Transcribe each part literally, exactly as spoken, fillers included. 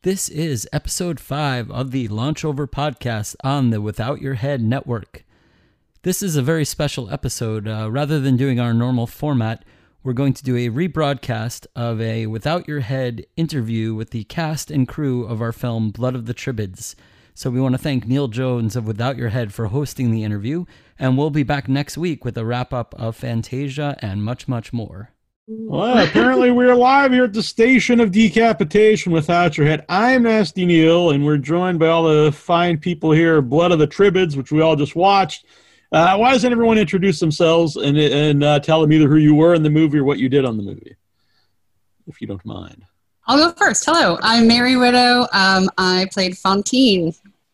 This is episode five of the Launchover podcast on the Without Your Head network. This is a very special episode. Uh, rather than doing our normal format, we're going to do a rebroadcast of a Without Your Head interview with the cast and crew of our film Blood of the Tribbids. So we want to thank Neil Jones of Without Your Head for hosting the interview, and we'll be back next week with a wrap-up of Fantasia and much, much more. Well, apparently we're live here at the Station of Decapitation Without Your Head. I'm Nasty Neil, and we're joined by all the fine people here, Blood of the Tribbids, which we all just watched. Uh, why doesn't everyone introduce themselves and, and uh, tell them either who you were in the movie or what you did on the movie, if you don't mind? I'll go first. Hello, I'm Mary Widow. Um, I played Fantine.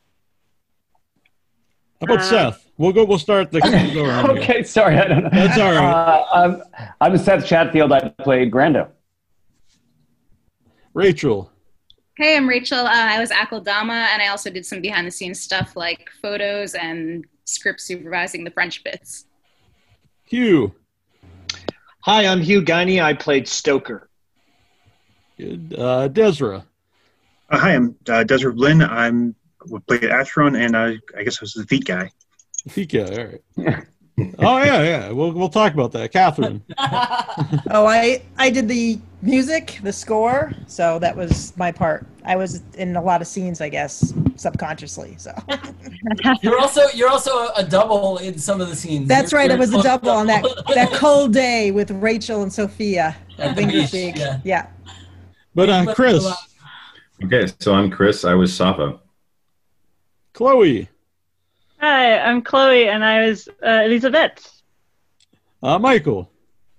How about uh, Seth? We'll go. We'll start the. We'll go around okay, here. sorry, I don't know. That's all right. Uh, I'm, I'm Seth Chatfield. I played Grando. Rachel. Hey, I'm Rachel. Uh, I was Akeldama, and I also did some behind-the-scenes stuff like photos and script supervising the French bits. Hugh. Hi, I'm Hugh Guiney. I played Stoker. Good. Uh, Desra. Uh, hi, I'm uh, Desra Lynn. I'm played Astron, and uh, I guess I was the feet guy. The feet guy, all right. oh yeah, yeah. We'll we'll talk about that, Catherine. oh, I I did the music, the score, so that was my part. I was in a lot of scenes, I guess, subconsciously. So you're also you're also a double in some of the scenes. That's you're, right. You're I was a double on that that cold day with Rachel and Sophia at beach, yeah. yeah. But uh, Chris. Okay, so I'm Chris. I was Safa. Chloe. Hi, I'm Chloe, and I was uh, Elizabeth. Uh, Michael.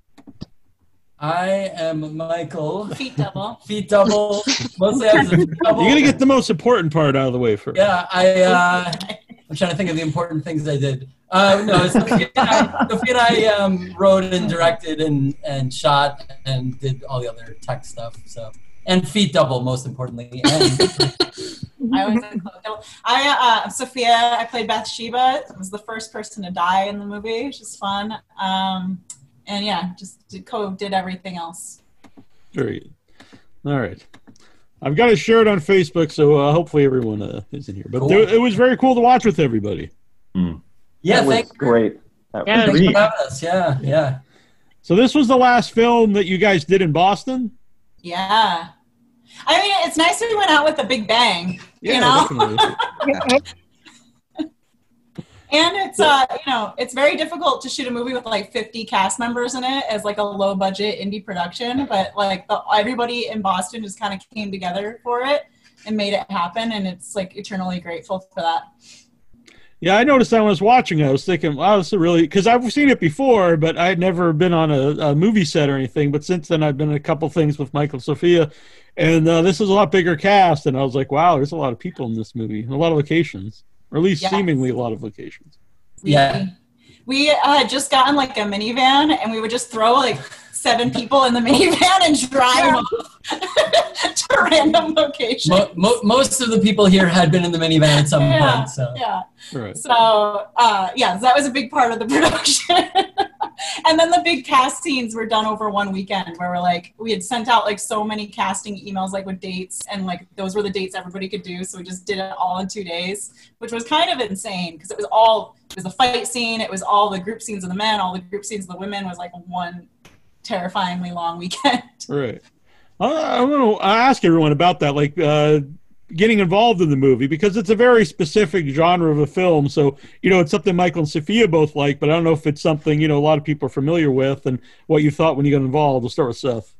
I am Michael. Feet double. Feet double. Mostly I was a double. You're gonna get the most important part out of the way first. Yeah, I. Uh, I'm trying to think of the important things I did. Uh, no, Sophia and I, Sophia and I um, wrote and directed and and shot and did all the other tech stuff. So and feet double, most importantly. And, I was in I, uh, Sophia, I played Bathsheba. I was the first person to die in the movie, which is fun. Um, and yeah, just did, co-did everything else. Very good. All right. I've got it shared on Facebook, so uh, hopefully everyone uh, is in here. But cool. there, it was very cool to watch with everybody. Mm. Yeah, that was thanks. great. That yeah, was thanks for having us. Yeah, yeah. So this was the last film that you guys did in Boston? Yeah. I mean, it's nice we went out with a big bang, yeah, you know? Definitely. And it's, uh, you know, it's very difficult to shoot a movie with like fifty cast members in it as like a low budget indie production, but like the, everybody in Boston just kind of came together for it and made it happen. And it's like eternally grateful for that. Yeah, I noticed that when I was watching, I was thinking, wow, this is really, because I've seen it before, but I had never been on a, a movie set or anything. But since then, I've been in a couple things with Michael and Sophia, and uh, this is a lot bigger cast. And I was like, wow, there's a lot of people in this movie, and a lot of locations, or at least yeah. seemingly a lot of locations. Yeah. We uh, had just gotten like a minivan, and we would just throw like seven people in the minivan and drive yeah. off to random locations. Mo- mo- most of the people here had been in the minivan at some yeah, point. So. Yeah. Right. So, uh, yeah, so that was a big part of the production. And then the big cast scenes were done over one weekend where we're like, we had sent out like so many casting emails like with dates, and like those were the dates everybody could do. So we just did it all in two days, which was kind of insane because it was all, it was the fight scene, it was all the group scenes of the men, all the group scenes of the women, was like one terrifyingly long weekend. Right. I, I want to ask everyone about that, like uh, getting involved in the movie, because it's a very specific genre of a film. So, you know, it's something Michael and Sophia both like, but I don't know if it's something, you know, a lot of people are familiar with, and what you thought when you got involved. We'll start with Seth.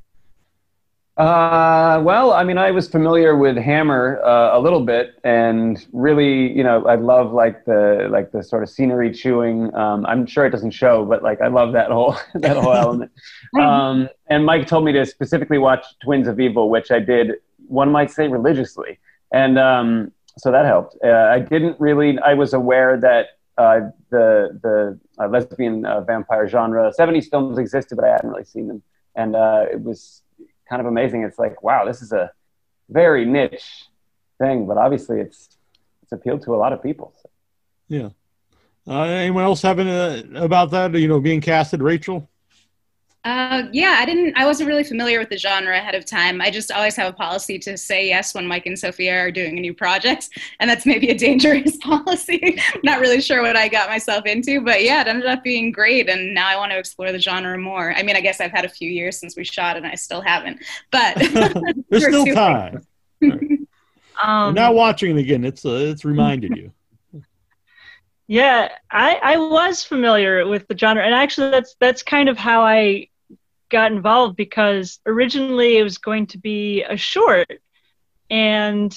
Uh, well, I mean, I was familiar with Hammer uh, a little bit, and really, you know, I love like the like the sort of scenery chewing. Um, I'm sure it doesn't show, but like I love that whole that whole element. Um, and Mike told me to specifically watch Twins of Evil, which I did, one might say, religiously, and um, so that helped. Uh, I didn't really. I was aware that uh, the the uh, lesbian uh, vampire genre seventies films existed, but I hadn't really seen them, and uh, it was kind of amazing. It's like, wow, this is a very niche thing, but obviously it's it's appealed to a lot of people. So. Yeah. Uh, anyone else having a, about that? You know, being casted, Rachel? Uh, yeah, I didn't, I wasn't really familiar with the genre ahead of time. I just always have a policy to say yes when Mike and Sophia are doing a new project, and that's maybe a dangerous policy. Not really sure what I got myself into, but yeah, it ended up being great, and now I want to explore the genre more. I mean, I guess I've had a few years since we shot, and I still haven't, but there's still time. Um, You're now watching it again. It's uh, it's reminded you. Yeah, I, I was familiar with the genre, and actually that's that's kind of how I got involved, because originally it was going to be a short, and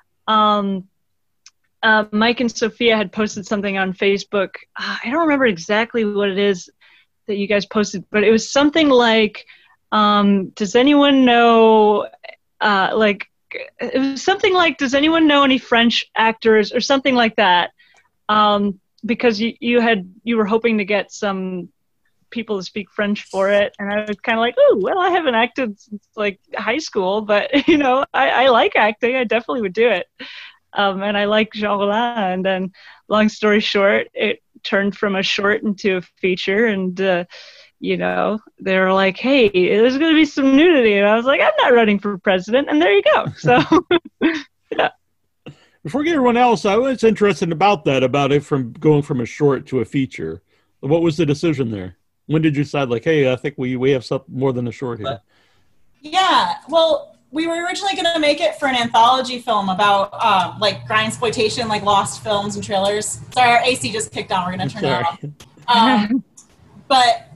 um, uh, Mike and Sophia had posted something on Facebook. Uh, I don't remember exactly what it is that you guys posted, but it was something like, um, does anyone know, uh, like, it was something like, does anyone know any French actors or something like that? Um, because you, you had, you were hoping to get some people to speak French for it. And I was kind of like, oh, well, I haven't acted since like high school, but you know, I, I like acting. I definitely would do it. Um, and I like Jean Rollin. And then long story short, it turned from a short into a feature. And, uh, you know, they were like, hey, there's going to be some nudity. And I was like, I'm not running for president. And there you go. So, yeah. Before we get everyone else, I was interested about that, about it from going from a short to a feature. What was the decision there? When did you decide, like, hey, I think we, we have something more than a short here? Yeah, well, we were originally going to make it for an anthology film about, um, like, grindsploitation, like, lost films and trailers. Sorry, our A C just kicked on. We're going to turn Sorry. it off. Um, but,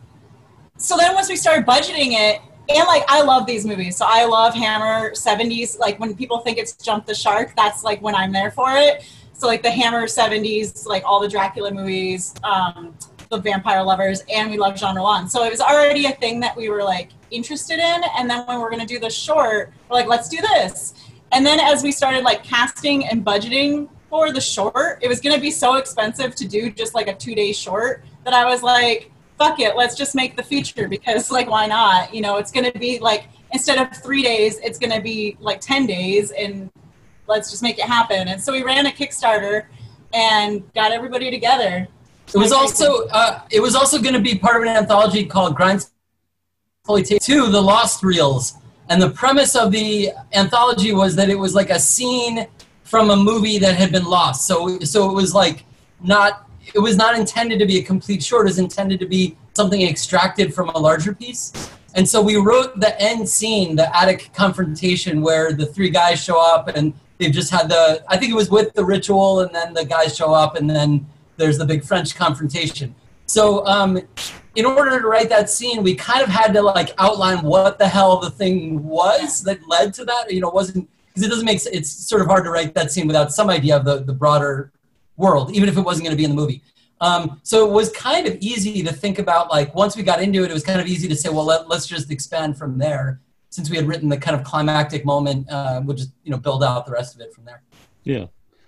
so then once we started budgeting it, and, like, I love these movies. So I love Hammer seventies. Like, when people think it's Jump the Shark, that's, like, when I'm there for it. So, like, the Hammer seventies, like, all the Dracula movies, um, the Vampire Lovers, and we love Jean Rollin. So it was already a thing that we were, like, interested in. And then when we were going to do the short, we're like, let's do this. And then as we started, like, casting and budgeting for the short, it was going to be so expensive to do just, like, a two-day short that I was like, fuck it, let's just make the feature, because, like, why not? You know, it's going to be, like, instead of three days, it's going to be, like, ten days, and let's just make it happen. And so we ran a Kickstarter and got everybody together. It was also uh, it was also going to be part of an anthology called Grindsploitation two, The Lost Reels. And the premise of the anthology was that it was like a scene from a movie that had been lost. So so it was like not... It was not intended to be a complete short. It was intended to be something extracted from a larger piece. And so we wrote the end scene, the attic confrontation, where the three guys show up and they've just had the, I think it was with the ritual, and then the guys show up, and then there's the big French confrontation. So um, in order to write that scene, we kind of had to like outline what the hell the thing was that led to that. You know, it wasn't, because it doesn't make sense. It's sort of hard to write that scene without some idea of the, the broader world, even if it wasn't going to be in the movie. Um, so it was kind of easy to think about, like, once we got into it, it was kind of easy to say, well, let, let's just expand from there. Since we had written the kind of climactic moment, uh, we'll just, you know, build out the rest of it from there. Yeah.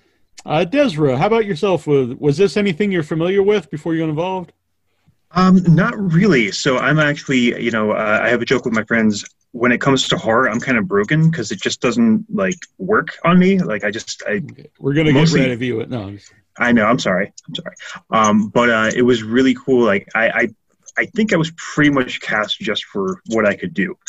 Uh, Desra, how about yourself? Was, was this anything you're familiar with before you got involved? Um, not really. So I'm actually, you know, uh, I have a joke with my friends. When it comes to horror, I'm kind of broken because it just doesn't like work on me. Like I just, I okay. We're gonna mostly, get rid of you. No, I'm just... I know. I'm sorry. I'm sorry. Um, but uh, it was really cool. Like I, I, I think I was pretty much cast just for what I could do.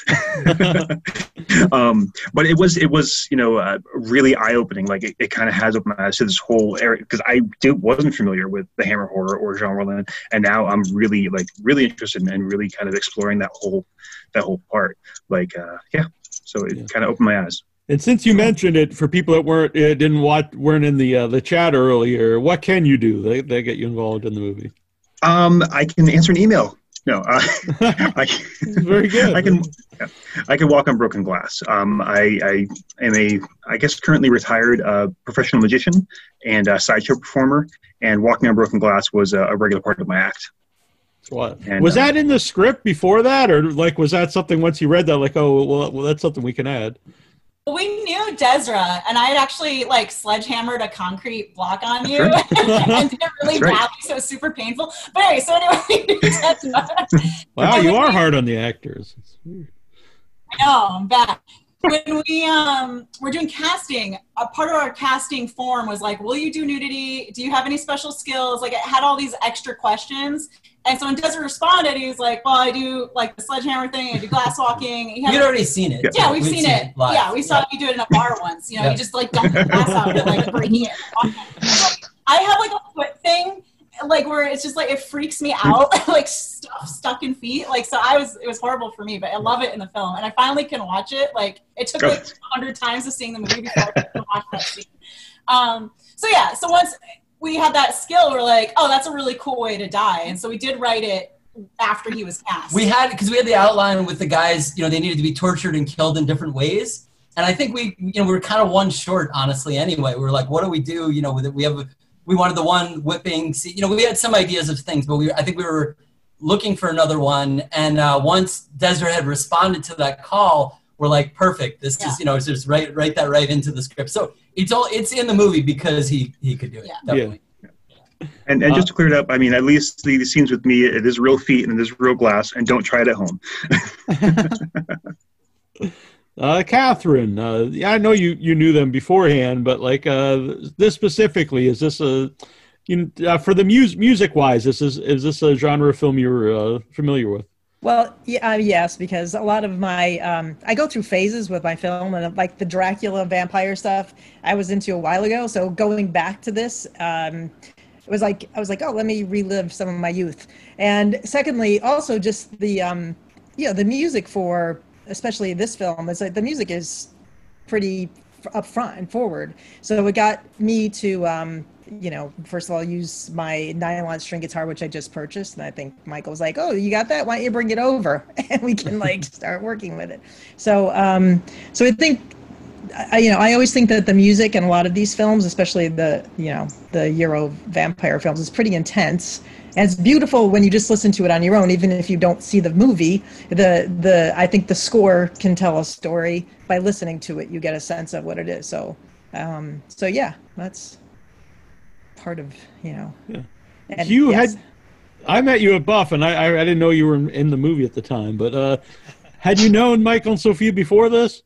um, but it was, it was, you know, uh, really eye opening. Like it, it kind of has opened my eyes to this whole area because I did, wasn't familiar with the Hammer horror or Jean Rollin, and now I'm really like really interested in and really kind of exploring that whole, that whole part. Like, uh, yeah. So it yeah. kind of opened my eyes. And since you mentioned it, for people that weren't uh, didn't watch weren't in the uh, the chat earlier, what can you do? They they get you involved in the movie. Um, I can answer an email. No, uh, I, very good. I can yeah, I can walk on broken glass. Um, I, I am a I guess currently retired uh, professional magician and a sideshow performer, and walking on broken glass was a, a regular part of my act. What and, was uh, that in the script before that, or like was that something once you read that, like, oh well, well that's something we can add? Well, we knew Desra, and I had actually like sledgehammered a concrete block on you and did it really right. badly, so it was super painful. But anyway, so anyway, we knew Desra. Wow, you are hard on the actors. It's weird. I know, I'm bad. When we um, were doing casting, a part of our casting form was like, will you do nudity? Do you have any special skills? Like it had all these extra questions. And so when Desert responded, he was like, well, I do like the sledgehammer thing, I do glass walking. He had, You'd already seen it. Yeah, we've, We'd seen, seen it. it live. Yeah, we saw Yeah. you do it in a bar once. You know, Yeah. you just like dump the glass out and like breaking it. So I have like a foot thing, like where it's just like it freaks me out, like stuff stuck in feet. Like so, I was it was horrible for me, but I love it in the film, and I finally can watch it. Like it took like a hundred times of seeing the movie before I could watch that scene. Um, so yeah, so once we had that skill, we're like, oh, that's a really cool way to die, and so we did write it after he was cast. We had, because we had the outline with the guys, you know, they needed to be tortured and killed in different ways. And I think we, you know, we were kind of one short, honestly, anyway. We were like, what do we do? You know, with it, we have, we wanted the one whipping, you know, we had some ideas of things, but we, I think we were looking for another one. And uh, once Desert had responded to that call, we're like, perfect. This yeah. is, you know, it's just write, write that right into the script. So it's all, it's in the movie because he, he could do it. Yeah. Definitely. Yeah. And and just to clear it up, I mean, at least the, the scenes with me, it is real feet and it is real glass, and don't try it at home. uh, Catherine, uh, yeah, I know you, you knew them beforehand, but like uh, this specifically, is this a, you know, uh, for the mus- music wise, this is is this a genre of film you're uh, familiar with? Well, yeah, uh, yes, because a lot of my, um, I go through phases with my film, and like the Dracula vampire stuff, I was into a while ago. So going back to this, um, it was like, I was like, oh, let me relive some of my youth. And secondly, also just the, um, you know, the music for, especially this film, is like the music is pretty f- up front and forward. So it got me to, um, you know, first of all, use my nylon string guitar, which I just purchased. And I think Michael was like, oh, you got that? Why don't you bring it over? And we can like start working with it. So, um, so I think, I, you know, I always think that the music in a lot of these films, especially the, you know, the Euro vampire films, is pretty intense. And it's beautiful when you just listen to it on your own, even if you don't see the movie. The, the, I think the score can tell a story. By listening to it, you get a sense of what it is. So, um, so yeah, that's part of, you know. Yeah. And you yes. had, I met you at Buff, and I, I, I didn't know you were in, in the movie at the time, but uh, had you known Michael and Sophia before this?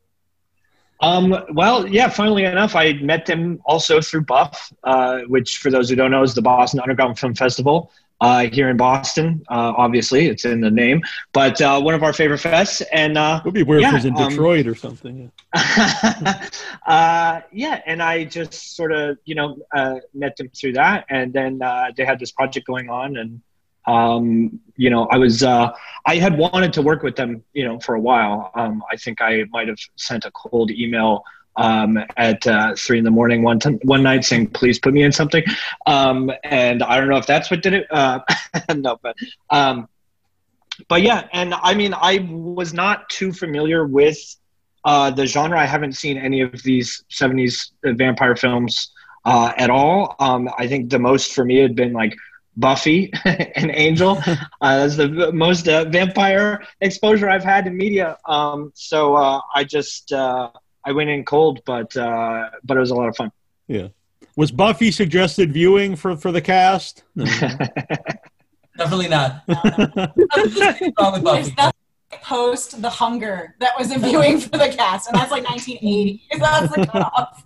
Um, well, yeah, funnily enough, I met them also through Buff, uh, which for those who don't know is the Boston Underground Film Festival uh, here in Boston. Uh, obviously, it's in the name, but uh, one of our favorite fests. And uh, it would be weird yeah, if it was in um, Detroit or something. Yeah. uh, yeah, and I just sort of, you know, uh, met them through that, and then uh, they had this project going on, and um, you know, I was, uh, I had wanted to work with them, you know, for a while. Um, I think I might have sent a cold email um, at uh, three in the morning one t- one night saying, please put me in something. Um, and I don't know if that's what did it. Uh, no, but, um, but yeah. And I mean, I was not too familiar with uh, the genre. I haven't seen any of these seventies vampire films uh, at all. Um, I think the most for me had been like Buffy and Angel. Uh, that's the most uh, vampire exposure I've had in media. Um, so uh, I just uh, I went in cold, but uh, but it was a lot of fun. Yeah. Was Buffy suggested viewing for, for the cast? No. Definitely not. There's that post The Hunger that was a viewing for the cast, and that's like nineteen eighty. That's the cutoff.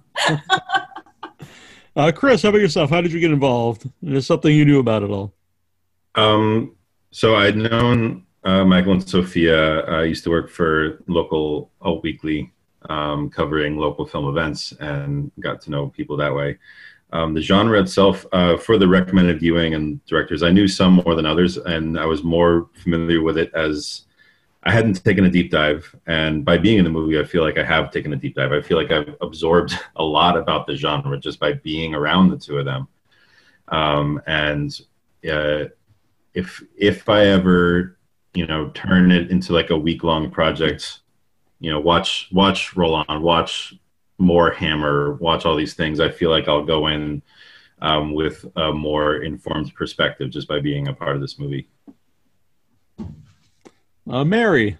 Uh, Chris, how about yourself? How did you get involved? Is there something you knew about it all? Um, so I'd known uh, Michael and Sophia. I used to work for local Alt Weekly, um, covering local film events, and got to know people that way. Um, the genre itself, uh, for the recommended viewing and directors, I knew some more than others, and I was more familiar with it as I hadn't taken a deep dive, and by being in the movie, I feel like I have taken a deep dive. I feel like I've absorbed a lot about the genre just by being around the two of them. Um, and uh, if if I ever, you know, turn it into like a week long project, you know, watch watch Roll On, watch more Hammer, watch all these things, I feel like I'll go in um, with a more informed perspective just by being a part of this movie. Uh, Mary.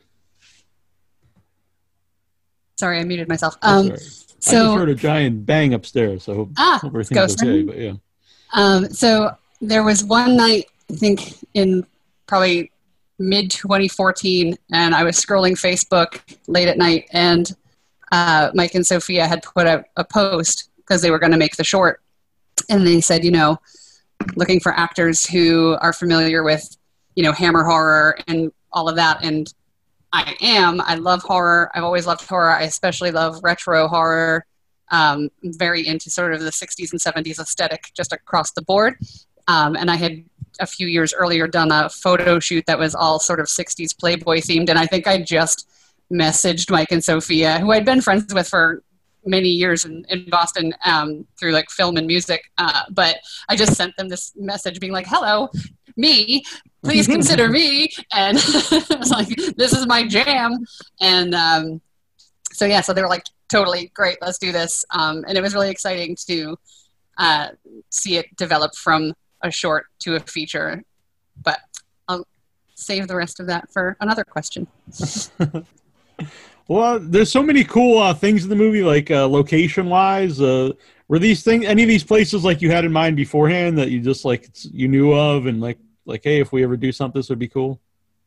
Sorry, I muted myself. Um, so I just heard a giant bang upstairs, so I hope, ah, hope everything's okay. But yeah. Um, so there was one night, I think in probably mid twenty fourteen, and I was scrolling Facebook late at night, and uh, Mike and Sophia had put out a post because they were going to make the short, and they said, you know, looking for actors who are familiar with you know, Hammer horror and all of that. And I am. I love horror. I've always loved horror. I especially love retro horror. Um, very into sort of the sixties and seventies aesthetic just across the board. Um, and I had a few years earlier done a photo shoot that was all sort of sixties Playboy themed. And I think I just messaged Mike and Sophia, who I'd been friends with for many years in, in Boston um, through like film and music. Uh, but I just sent them this message being like, hello, me, please consider me. And I was like, this is my jam. And um, so, yeah, so they were like, totally great, let's do this. Um, and it was really exciting to uh, see it develop from a short to a feature. But I'll save the rest of that for another question. Well, there's so many cool uh, things in the movie, like uh, location-wise. Uh, were these things, any of these places, like you had in mind beforehand that you just like you knew of, and like like, hey, if we ever do something, this would be cool?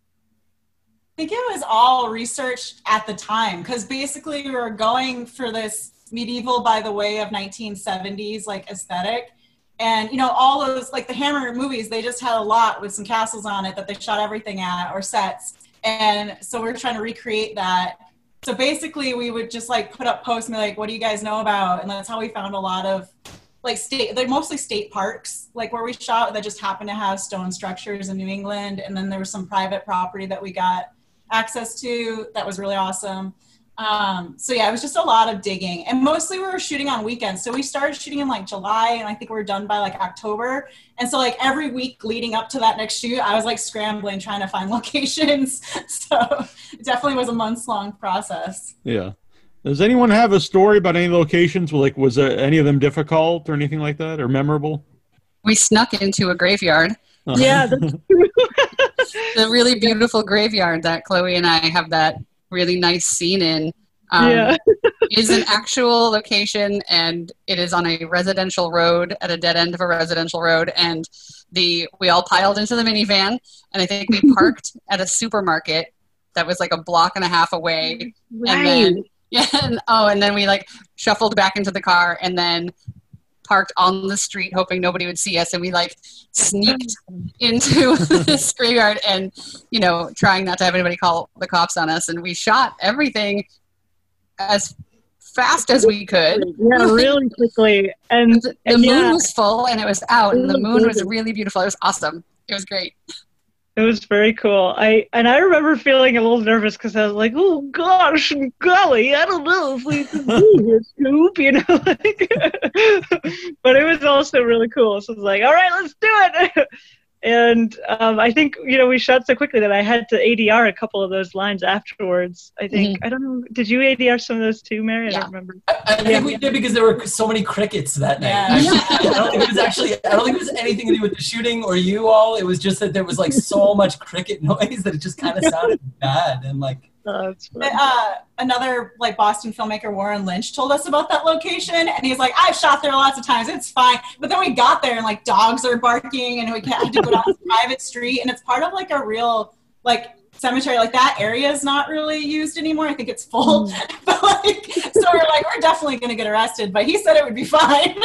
I think it was all researched at the time, because basically we were going for this medieval by the way of nineteen seventies like aesthetic. And, you know, all those, like the Hammer movies, they just had a lot with some castles on it that they shot everything at, or sets. And so we're trying to recreate that. So basically we would just like put up posts and be like, what do you guys know about? And that's how we found a lot of like state, they're mostly state parks, like where we shot, that just happened to have stone structures in New England. And then there was some private property that we got access to that was really awesome. Um, so yeah, it was just a lot of digging, and mostly we were shooting on weekends. So we started shooting in like July, and I think we were done by like October. And so like every week leading up to that next shoot, I was like scrambling, trying to find locations. So it definitely was a months long process. Yeah. Does anyone have a story about any locations? Like, was there any of them difficult or anything like that, or memorable? We snuck into a graveyard. Uh-huh. Yeah, that's true. The really beautiful graveyard that Chloe and I have that really nice scene in um, Yeah. is an actual location, and it is on a residential road at a dead end of a residential road. And the we all piled into the minivan, and I think we parked at a supermarket that was like a block and a half away. Right. And then yeah, and, oh, and then we like shuffled back into the car and then parked on the street hoping nobody would see us, and we like sneaked into this graveyard and, you know, trying not to have anybody call the cops on us, and we shot everything as fast as we could. Yeah, really quickly. And the, the and moon yeah, was full and it was out, and the moon was really beautiful. It was awesome. It was great. it was very cool. I and I remember feeling a little nervous because I was like, "Oh gosh, golly, I don't know if we can do this, Scoop," you know. Like, but it was also really cool. So I was like, "All right, let's do it." And um, I think, you know, we shot so quickly that I had to A D R a couple of those lines afterwards. I think Mm-hmm. I don't know. Did you A D R some of those too, Mary? I Yeah. don't remember. I, I think Yeah. we did because there were so many crickets that night. Yeah. Actually, I don't think it was actually. I don't think it was anything to do with the shooting or you all. It was just that there was like so much cricket noise that it just kind of sounded bad and like. Oh, that's fun. Uh, another like Boston filmmaker, Warren Lynch, told us about that location, and he's like, I've shot there lots of times, it's fine. But then we got there and like dogs are barking, and we had to go down this private street, and it's part of like a real like cemetery. Like that area is not really used anymore. I think it's full. But like, so we're like, we're definitely gonna get arrested. But he said it would be fine.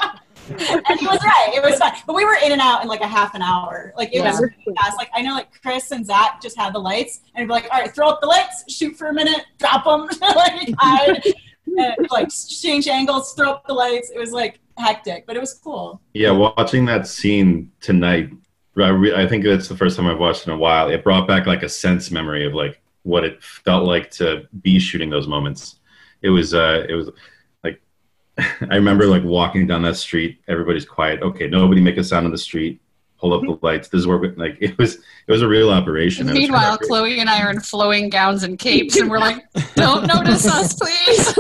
And he was right. It was fine. But we were in and out in like a half an hour. Like it Yeah. was really fast. Like I know like Chris and Zach just had the lights, and we'd be like, all right, throw up the lights, shoot for a minute, drop them, like hide, and, like change angles, throw up the lights. It was like hectic, but it was cool. Yeah, watching that scene tonight, I, re- I think that's the first time I've watched in a while. It brought back like a sense memory of like what it felt like to be shooting those moments. It was, uh, it was like, I remember like walking down that street. Everybody's quiet. Okay, nobody make a sound on the street. Hold up the lights. This is where we, like it was. It was a real operation. It was Meanwhile, great. Chloe and I are in flowing gowns and capes, and we're like, don't notice us, please.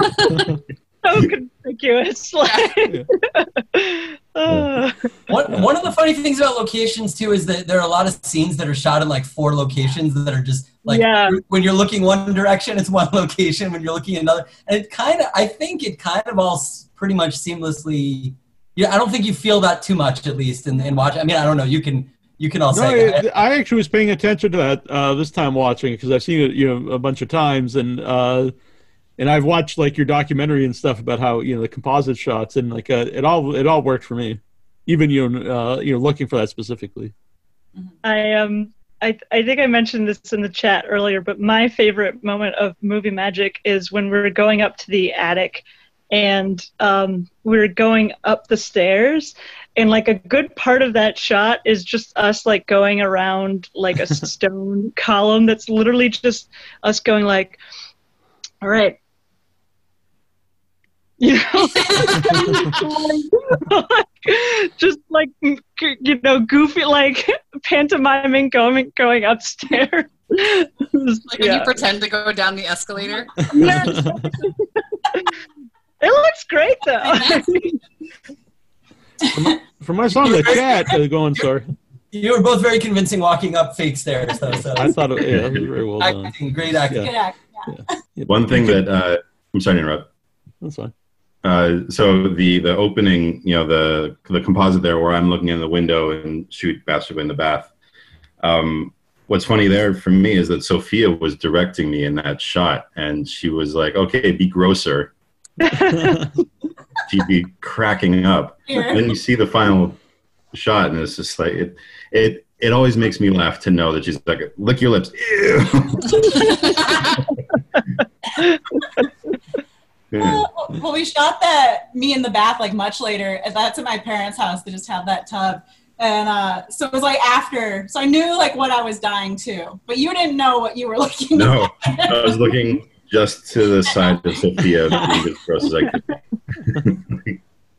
So conspicuous. Like, uh, One, one of the funny things about locations too is that there are a lot of scenes that are shot in like four locations that are just like Yeah. when you're looking one direction it's one location, when you're looking another, and it kind of I think it kind of all s- pretty much seamlessly. Yeah, I don't think you feel that too much, at least in, in watch. I mean, I don't know. You can you can all No, say I, that. I actually was paying attention to that uh, this time watching, because I've seen it, you know, a bunch of times, and uh, and I've watched like your documentary and stuff about how, you know, the composite shots, and like uh, it all it all worked for me, even you know uh, you know looking for that specifically. I um I, I think I mentioned this in the chat earlier, but my favorite moment of movie magic is when we're going up to the attic and um, we're going up the stairs. And like a good part of that shot is just us like going around like a stone column that's literally just us going like, all right. You know, just like, you know, goofy, like pantomiming going going upstairs. Like when Yeah. you pretend to go down the escalator. Yes. It looks great though. From, from I saw in the chat, uh, going, sorry. You were both very convincing walking up fake stairs, though. So I thought it, yeah, it was very well done. acting, great acting. Good act. Yeah. One thing that uh, I'm sorry to interrupt. That's fine. Uh, so the the opening, you know, the the composite there where I'm looking in the window and shoot Bastard in the bath. Um, what's funny there for me is that Sophia was directing me in that shot, and she was like, "Okay, be grosser." She'd be cracking up. Here. Then you see the final shot, and it's just like it. It it always makes me laugh to know that she's like, "Lick your lips." Ew. Yeah. Uh, well, we shot that me in the bath like much later, and that's at my parents' house. They just have that tub, and uh, so it was like after. So I knew like what I was dying to, but you didn't know what you were looking No, at. I was looking just to the side of Sophia, being as gross as I could be.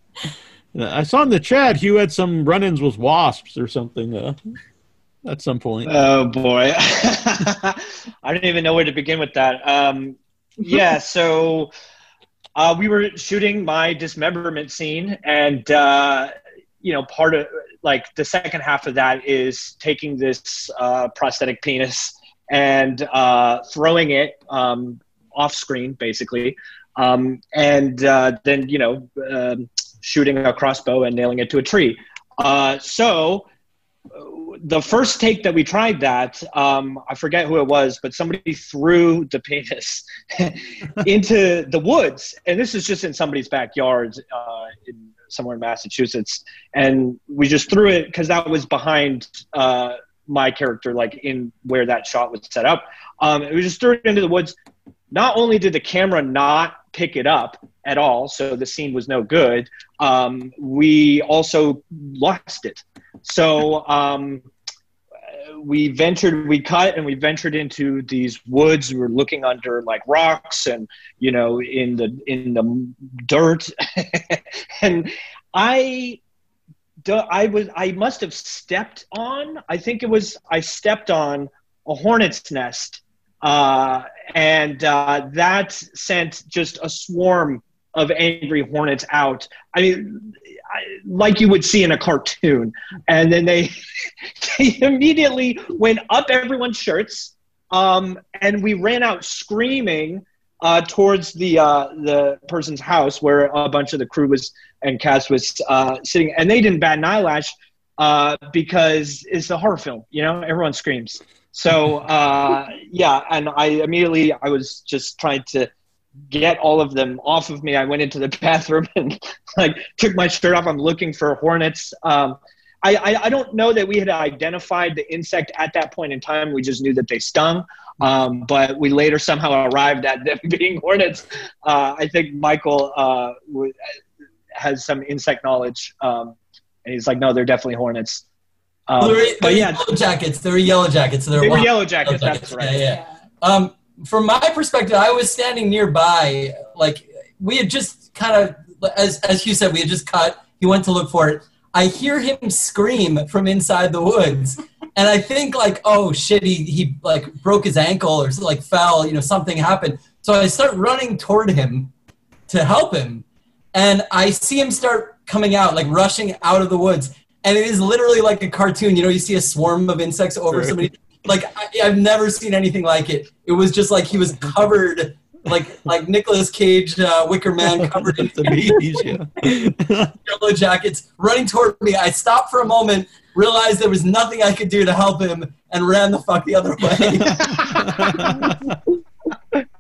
I saw in the chat Hugh had some run-ins with wasps or something uh, at some point. Oh boy, I don't even know where to begin with that. Um, yeah, so uh, we were shooting my dismemberment scene, and uh, you know, part of like the second half of that is taking this uh, prosthetic penis and uh, throwing it um, off screen, basically, um, and uh, then you know. Um, shooting a crossbow and nailing it to a tree. Uh, so the first take that we tried that, um, I forget who it was, but somebody threw the penis into the woods. And this is just in somebody's backyard uh, in, somewhere in Massachusetts. And we just threw it because that was behind uh, my character, like in where that shot was set up. Um, we just threw it into the woods. Not only did the camera not pick it up at all, so the scene was no good, um, we also lost it. So um, we ventured, we cut and we ventured into these woods. We were looking under like rocks and, you know, in the, in the dirt. And I, I was, I must have stepped on, I think it was, I stepped on a hornet's nest. Uh, and uh, that sent just a swarm of angry hornets out. I mean, I, like you would see in a cartoon. And then they, they immediately went up everyone's shirts, um, and we ran out screaming uh, towards the uh, the person's house where a bunch of the crew was and cast was uh, sitting. And they didn't bat an eyelash uh, because it's a horror film. You know, everyone screams. So, uh, yeah, and I immediately, I was just trying to get all of them off of me. I went into the bathroom and, like, took my shirt off. I'm looking for hornets. Um, I, I, I don't know that we had identified the insect at that point in time. We just knew that they stung. Um, but we later somehow arrived at them being hornets. Uh, I think Michael uh, w- has some insect knowledge. Um, and he's like, no, they're definitely hornets. Um, They're, but they're yeah, yellow jackets. They're yellow jackets. So they're they were wild yellow jackets. That's right. Yeah, yeah. Um, from my perspective, I was standing nearby. Like we had just kind of, as as Hugh said, we had just cut. He went to look for it. I hear him scream from inside the woods, and I think like, oh shit, he he like broke his ankle or like fell. You know, something happened. So I start running toward him to help him, and I see him start coming out, like rushing out of the woods. And it is literally like a cartoon. You know, you see a swarm of insects over right. somebody. Like, I, I've never seen anything like it. It was just like he was covered, like like Nicolas Cage, uh, Wicker Man, covered in bees, yeah. yellow jackets, running toward me. I stopped for a moment, realized there was nothing I could do to help him, and ran the fuck the other way.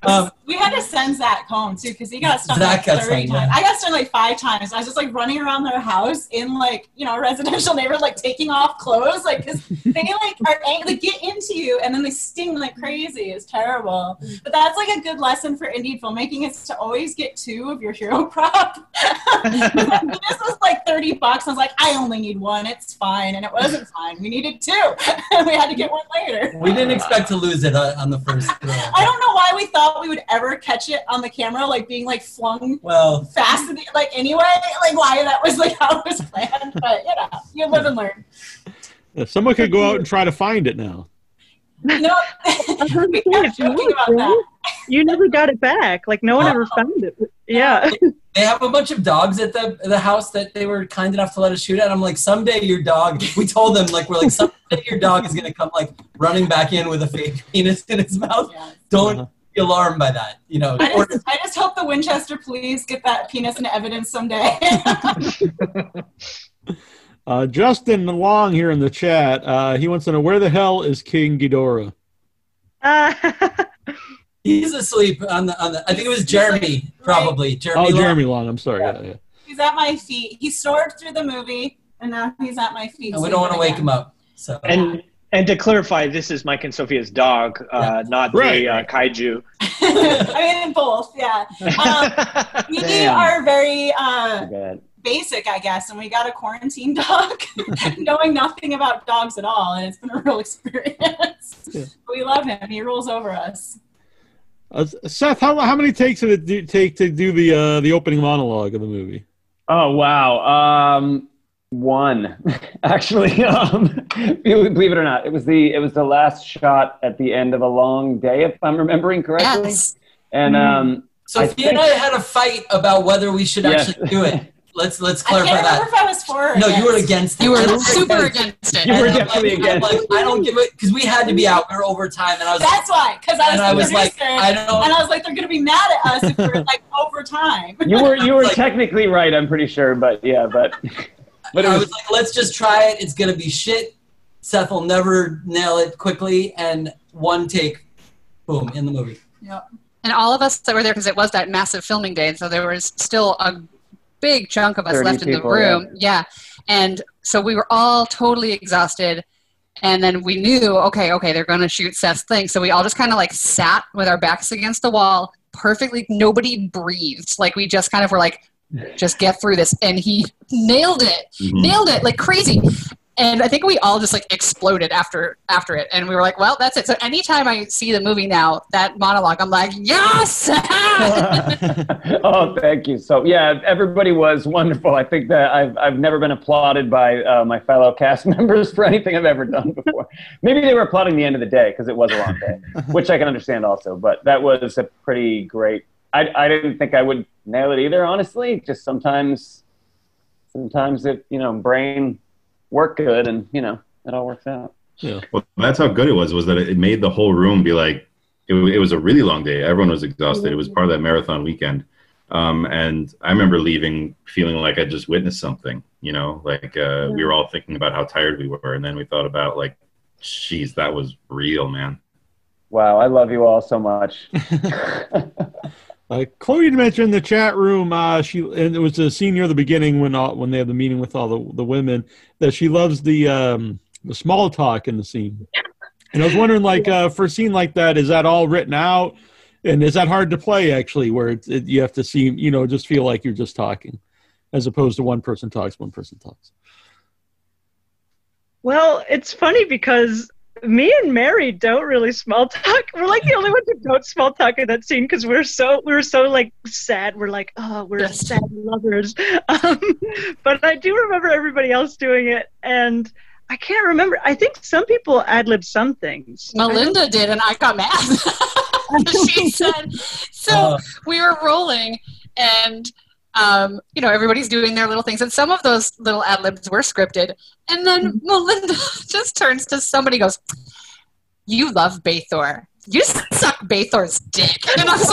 Um, we had to send Zach home too because he got stung Zach like got thirty stung, times. yeah. I got stung like five times. I was just like running around their house in like you know a residential neighborhood, like taking off clothes, like because they like are ang- they get into you and then they sting like crazy. It's terrible. But that's like a good lesson for indie filmmaking is to always get two of your hero prop. This was like thirty bucks. I was like, I only need one. It's fine, and it wasn't fine. We needed two, and we had to get one later. We didn't expect to lose it uh, on the first throw. I don't know why we thought we would ever catch it on the camera, like being like flung well fast, like anyway, like why that was like how it was planned. But you know, you live and learn. If someone could go out and try to find it now. No, we kept joking about that. You never got it back. Like no one ever found it. Yeah. They have a bunch of dogs at the the house that they were kind enough to let us shoot at. I'm like, someday your dog. We told them like we're like someday your dog is gonna come like running back in with a fake penis in his mouth. Yeah. Don't Uh-huh. be alarmed by that. You know. I Or, just, I just hope the Winchester police get that penis into evidence someday. Uh, Justin Long here in the chat. Uh, he wants to know where the hell is King Ghidorah? Uh, he's asleep on the on the. I think it was Jeremy probably. Jeremy. Oh, Long. Jeremy Long. I'm sorry. Yeah, yeah. He's at my feet. He snored through the movie, and now he's at my feet. And we don't want to wake him up. So. And and to clarify, this is Mike and Sophia's dog, uh, Yeah. not Right. the uh, kaiju. I mean, both, yeah. Um, we Damn. are very uh, Bad. basic, I guess, and we got a quarantine dog, knowing nothing about dogs at all, and it's been a real experience. Yeah. We love him. He rules over us. Uh, Seth, how how many takes did it do, take to do the uh, the opening monologue of the movie? Oh wow, um, one actually. Um, believe it or not, it was the it was the last shot at the end of a long day, if I'm remembering correctly. Yes. And um, Sophia and I had a fight about whether we should Yes. actually do it. Let's let's I clarify can't remember that. if I was for or No, you were against. against it. You were I was super against it. against it. You were And I'm definitely like, I'm against like, I don't give it because we had to be out. We were overtime, and I was That's why, because I was and the I was producer, like, I don't. and I was like, they're gonna be mad at us if we're like overtime. you were you were Like- technically right, I'm pretty sure, but yeah, but but it I was, was like, let's just try it. It's gonna be shit. Seth will never nail it quickly, and one take, boom, in the movie. Yep. And all of us that were there, because it was that massive filming day, and so there was still a big chunk of us thirty left in the people, room. Yeah. And so we were all totally exhausted. And then we knew, okay, okay, they're going to shoot Seth's thing. So we all just kind of like sat with our backs against the wall, perfectly, nobody breathed. Like we just kind of were like, just get through this. And he nailed it, Mhm. nailed it like crazy. And I think we all just like exploded after after it. And we were like, well, that's it. So anytime I see the movie now, that monologue, I'm like, yes! oh, thank you. So yeah, everybody was wonderful. I think that I've I've never been applauded by uh, my fellow cast members for anything I've ever done before. Maybe they were applauding the end of the day because it was a long day, which I can understand also. But that was a pretty great. I I didn't think I would nail it either, honestly. Just sometimes, sometimes it you know brain work good, and you know it all works out. Yeah. Well, that's how good it was. Was that it made the whole room be like it, it was a really long day. Everyone was exhausted. It was part of that marathon weekend, um, and I remember leaving feeling like I just witnessed something. You know, like uh, we were all thinking about how tired we were, and then we thought about like, geez, that was real, man. Wow, I love you all so much. Uh, Chloe mentioned in the chat room, uh, she and it was a scene near the beginning when all, when they have the meeting with all the, the women, that she loves the um, the small talk in the scene. And I was wondering, like, uh, for a scene like that, is that all written out, and is that hard to play actually, where it, it, you have to seem, you know, just feel like you're just talking, as opposed to one person talks, one person talks. well, it's funny because me and Mary don't really small talk. We're like the only ones who don't small talk in that scene because we're so we're so like sad. We're like, oh, we're Yes. sad lovers. Um, but I do remember everybody else doing it, and I can't remember. I think some people ad-lib some things. Melinda did, and I got mad. She said, so Uh. we were rolling, and um, you know, everybody's doing their little things, and some of those little ad libs were scripted. And then Melinda just turns to somebody, and goes, "You love Bathor. You suck Bathor's dick." And I was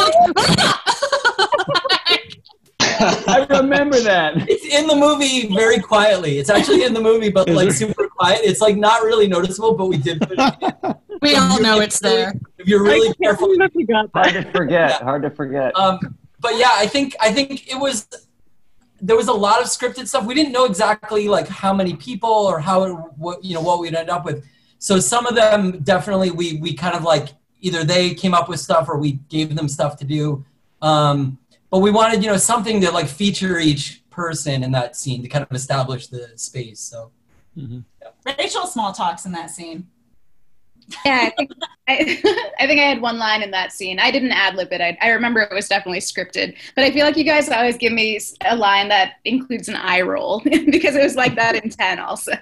like, I remember that. It's in the movie very quietly. It's actually in the movie, but like super quiet. It's like not really noticeable, but we did put it in. "We all know it's there." if you're really careful. Hard to forget. Yeah. Hard to forget. Um, but yeah, I think I think it was. There was a lot of scripted stuff. We didn't know exactly like how many people or how it, what you know what we'd end up with. So some of them definitely we we kind of like either they came up with stuff or we gave them stuff to do. Um, but we wanted you know something to like feature each person in that scene to kind of establish the space. So mm-hmm. yeah. Rachel small talks in that scene. Yeah, I think I, I think I had one line in that scene. I didn't ad lib it. I, I remember it was definitely scripted, but I feel like you guys always give me a line that includes an eye roll because it was like that in ten also.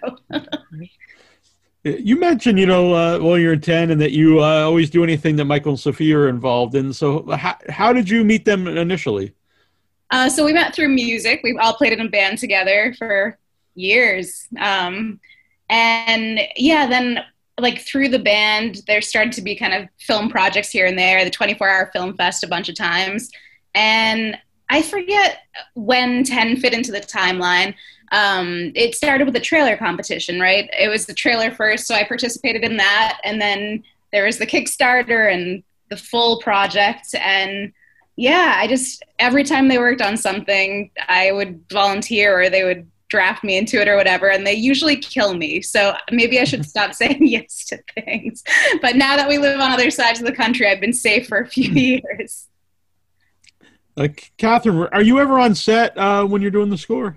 You mentioned, you know, uh, well, you're in ten and that you uh, always do anything that Michael and Sophia are involved in. So how, how did you meet them initially? Uh, so we met through music. We've all played in a band together for years. Um, and yeah, then like through the band, there started to be kind of film projects here and there, the twenty-four hour film fest a bunch of times. And I forget when ten fit into the timeline. Um, it started with a trailer competition, right? It was the trailer first, so I participated in that. And then there was the Kickstarter and the full project. And yeah, I just, every time they worked on something, I would volunteer or they would draft me into it or whatever, and they usually kill me. So maybe I should stop saying yes to things. But now that we live on other sides of the country, I've been safe for a few years. Like, Catherine, are you ever on set uh, when you're doing the score?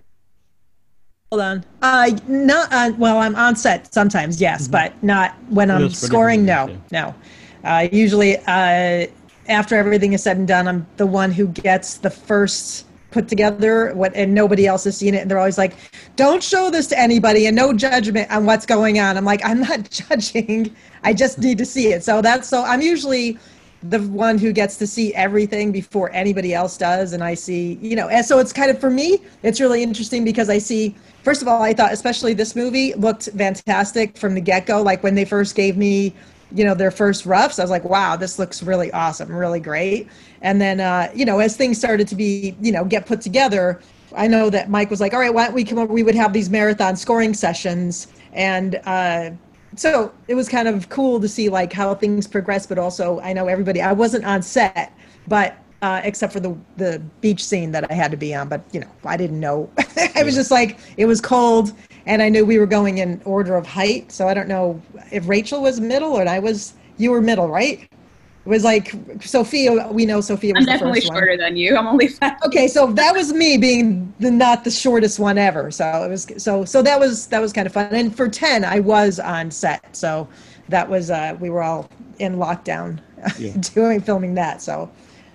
Hold on. Uh, not on, well, I'm on set sometimes, yes, mm-hmm. but not when I'm scoring. No, no. Uh, usually, uh, after everything is said and done, I'm the one who gets the first put together what and nobody else has seen it, and they're always like, don't show this to anybody and no judgment on what's going on. I'm like, I'm not judging, I just need to see it. So that's so I'm usually the one who gets to see everything before anybody else does, and I see, you know, and so it's kind of, for me, it's really interesting because I see, first of all, I thought especially this movie looked fantastic from the get-go. Like when they first gave me, you know, their first roughs, I was like, wow, this looks really awesome, really great. And then, uh, you know, as things started to be, you know, get put together, I know that Mike was like, all right, why don't we come over? We would have these marathon scoring sessions. And uh, so it was kind of cool to see like how things progress, but also I know everybody, I wasn't on set, but uh, except for the, the beach scene that I had to be on, but you know, I didn't know. I was just like, it was cold and I knew we were going in order of height. So I don't know if Rachel was middle or I was, you were middle, right? It was like Sophia, we know Sophia was I'm definitely the first shorter one. than you. I'm only five. Okay, so that was me being the, not the shortest one ever. So it was so so that was that was kind of fun. And for ten, I was on set, so that was uh, we were all in lockdown yeah. doing filming that. So,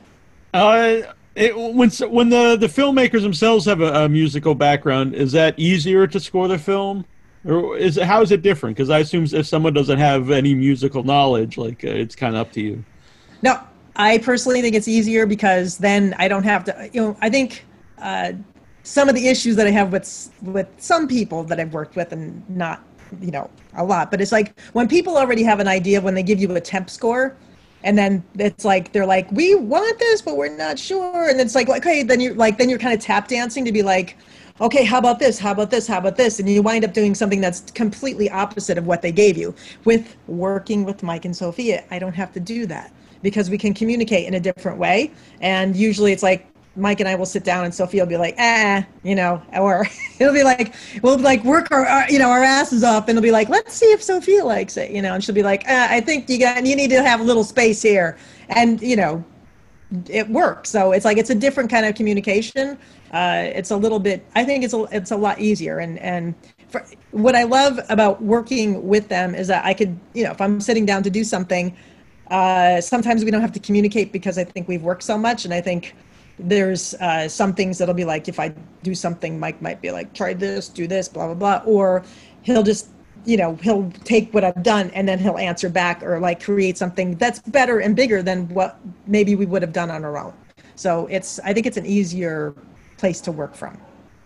uh, it, when when the the filmmakers themselves have a, a musical background, is that easier to score the film? Or is it, how is it different? Because I assume if someone doesn't have any musical knowledge, like uh, it's kind of up to you. No, I personally think it's easier because then I don't have to, you know, I think uh, some of the issues that I have with with some people that I've worked with, and not, you know, a lot, but it's like when people already have an idea, when they give you a temp score, and then it's like, they're like, we want this, but we're not sure. And it's like, okay, then you're like, then you're kind of tap dancing to be like, okay, how about this? How about this? How about this? And you wind up doing something that's completely opposite of what they gave you. With working with Mike and Sophia, I don't have to do that because we can communicate in a different way. And usually it's like Mike and I will sit down and Sophia will be like, ah, you know, or it'll be like, we'll like work our, our, you know, our asses off, and it'll be like, let's see if Sophia likes it, you know, and she'll be like, ah, I think you got, you need to have a little space here. And, you know, it works. So it's like, it's a different kind of communication. Uh, it's a little bit, I think it's a, it's a lot easier. And, and for, what I love about working with them is that I could, you know, if I'm sitting down to do something, uh, sometimes we don't have to communicate because I think we've worked so much. And I think there's uh, some things that'll be like, if I do something, Mike might be like, try this, do this, blah, blah, blah. Or he'll just, you know, he'll take what I've done and then he'll answer back or like create something that's better and bigger than what maybe we would have done on our own. So it's, I think it's an easier place to work from.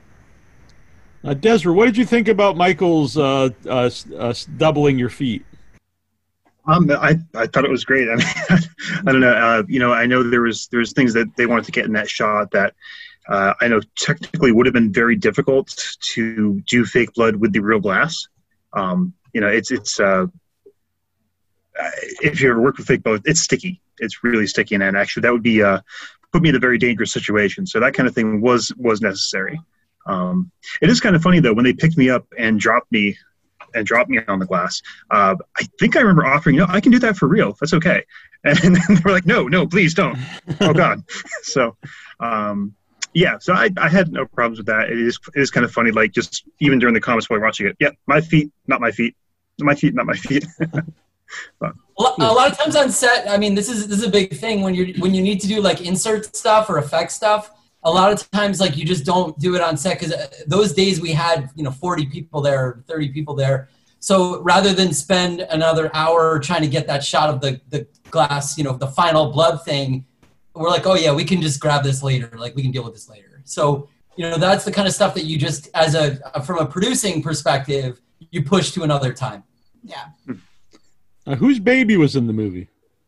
Uh, Desiree, what did you think about Michael's uh, uh, uh, doubling your feet? Um, I, I thought it was great. I mean, I don't know. Uh, you know, I know there was there was things that they wanted to get in that shot that uh, I know technically would have been very difficult to do fake blood with the real glass. Um, you know, it's it's. Uh, if you ever work with fake blood, it's sticky. It's really sticky, and actually that would be uh, put me in a very dangerous situation. So that kind of thing was was necessary. Um, it is kind of funny though when they picked me up and dropped me and dropped me on the glass. Uh, I think I remember offering, no, I can do that for real. That's okay. And they were like, no, no, please don't. Oh God. So, um, yeah, so I, I had no problems with that. It is it is kind of funny, like just even during the comments while watching it. Yeah, my feet, not my feet. My feet, not my feet. But, a lot of times on set, I mean, this is this is a big thing when you're when you need to do like insert stuff or effect stuff. A lot of times, like you just don't do it on set because those days we had you know forty people there, thirty people there. So rather than spend another hour trying to get that shot of the the glass, you know, the final blood thing, we're like, oh yeah, we can just grab this later. Like we can deal with this later. So you know, that's the kind of stuff that you just, as a from a producing perspective, you push to another time. Yeah. Uh, whose baby was in the movie?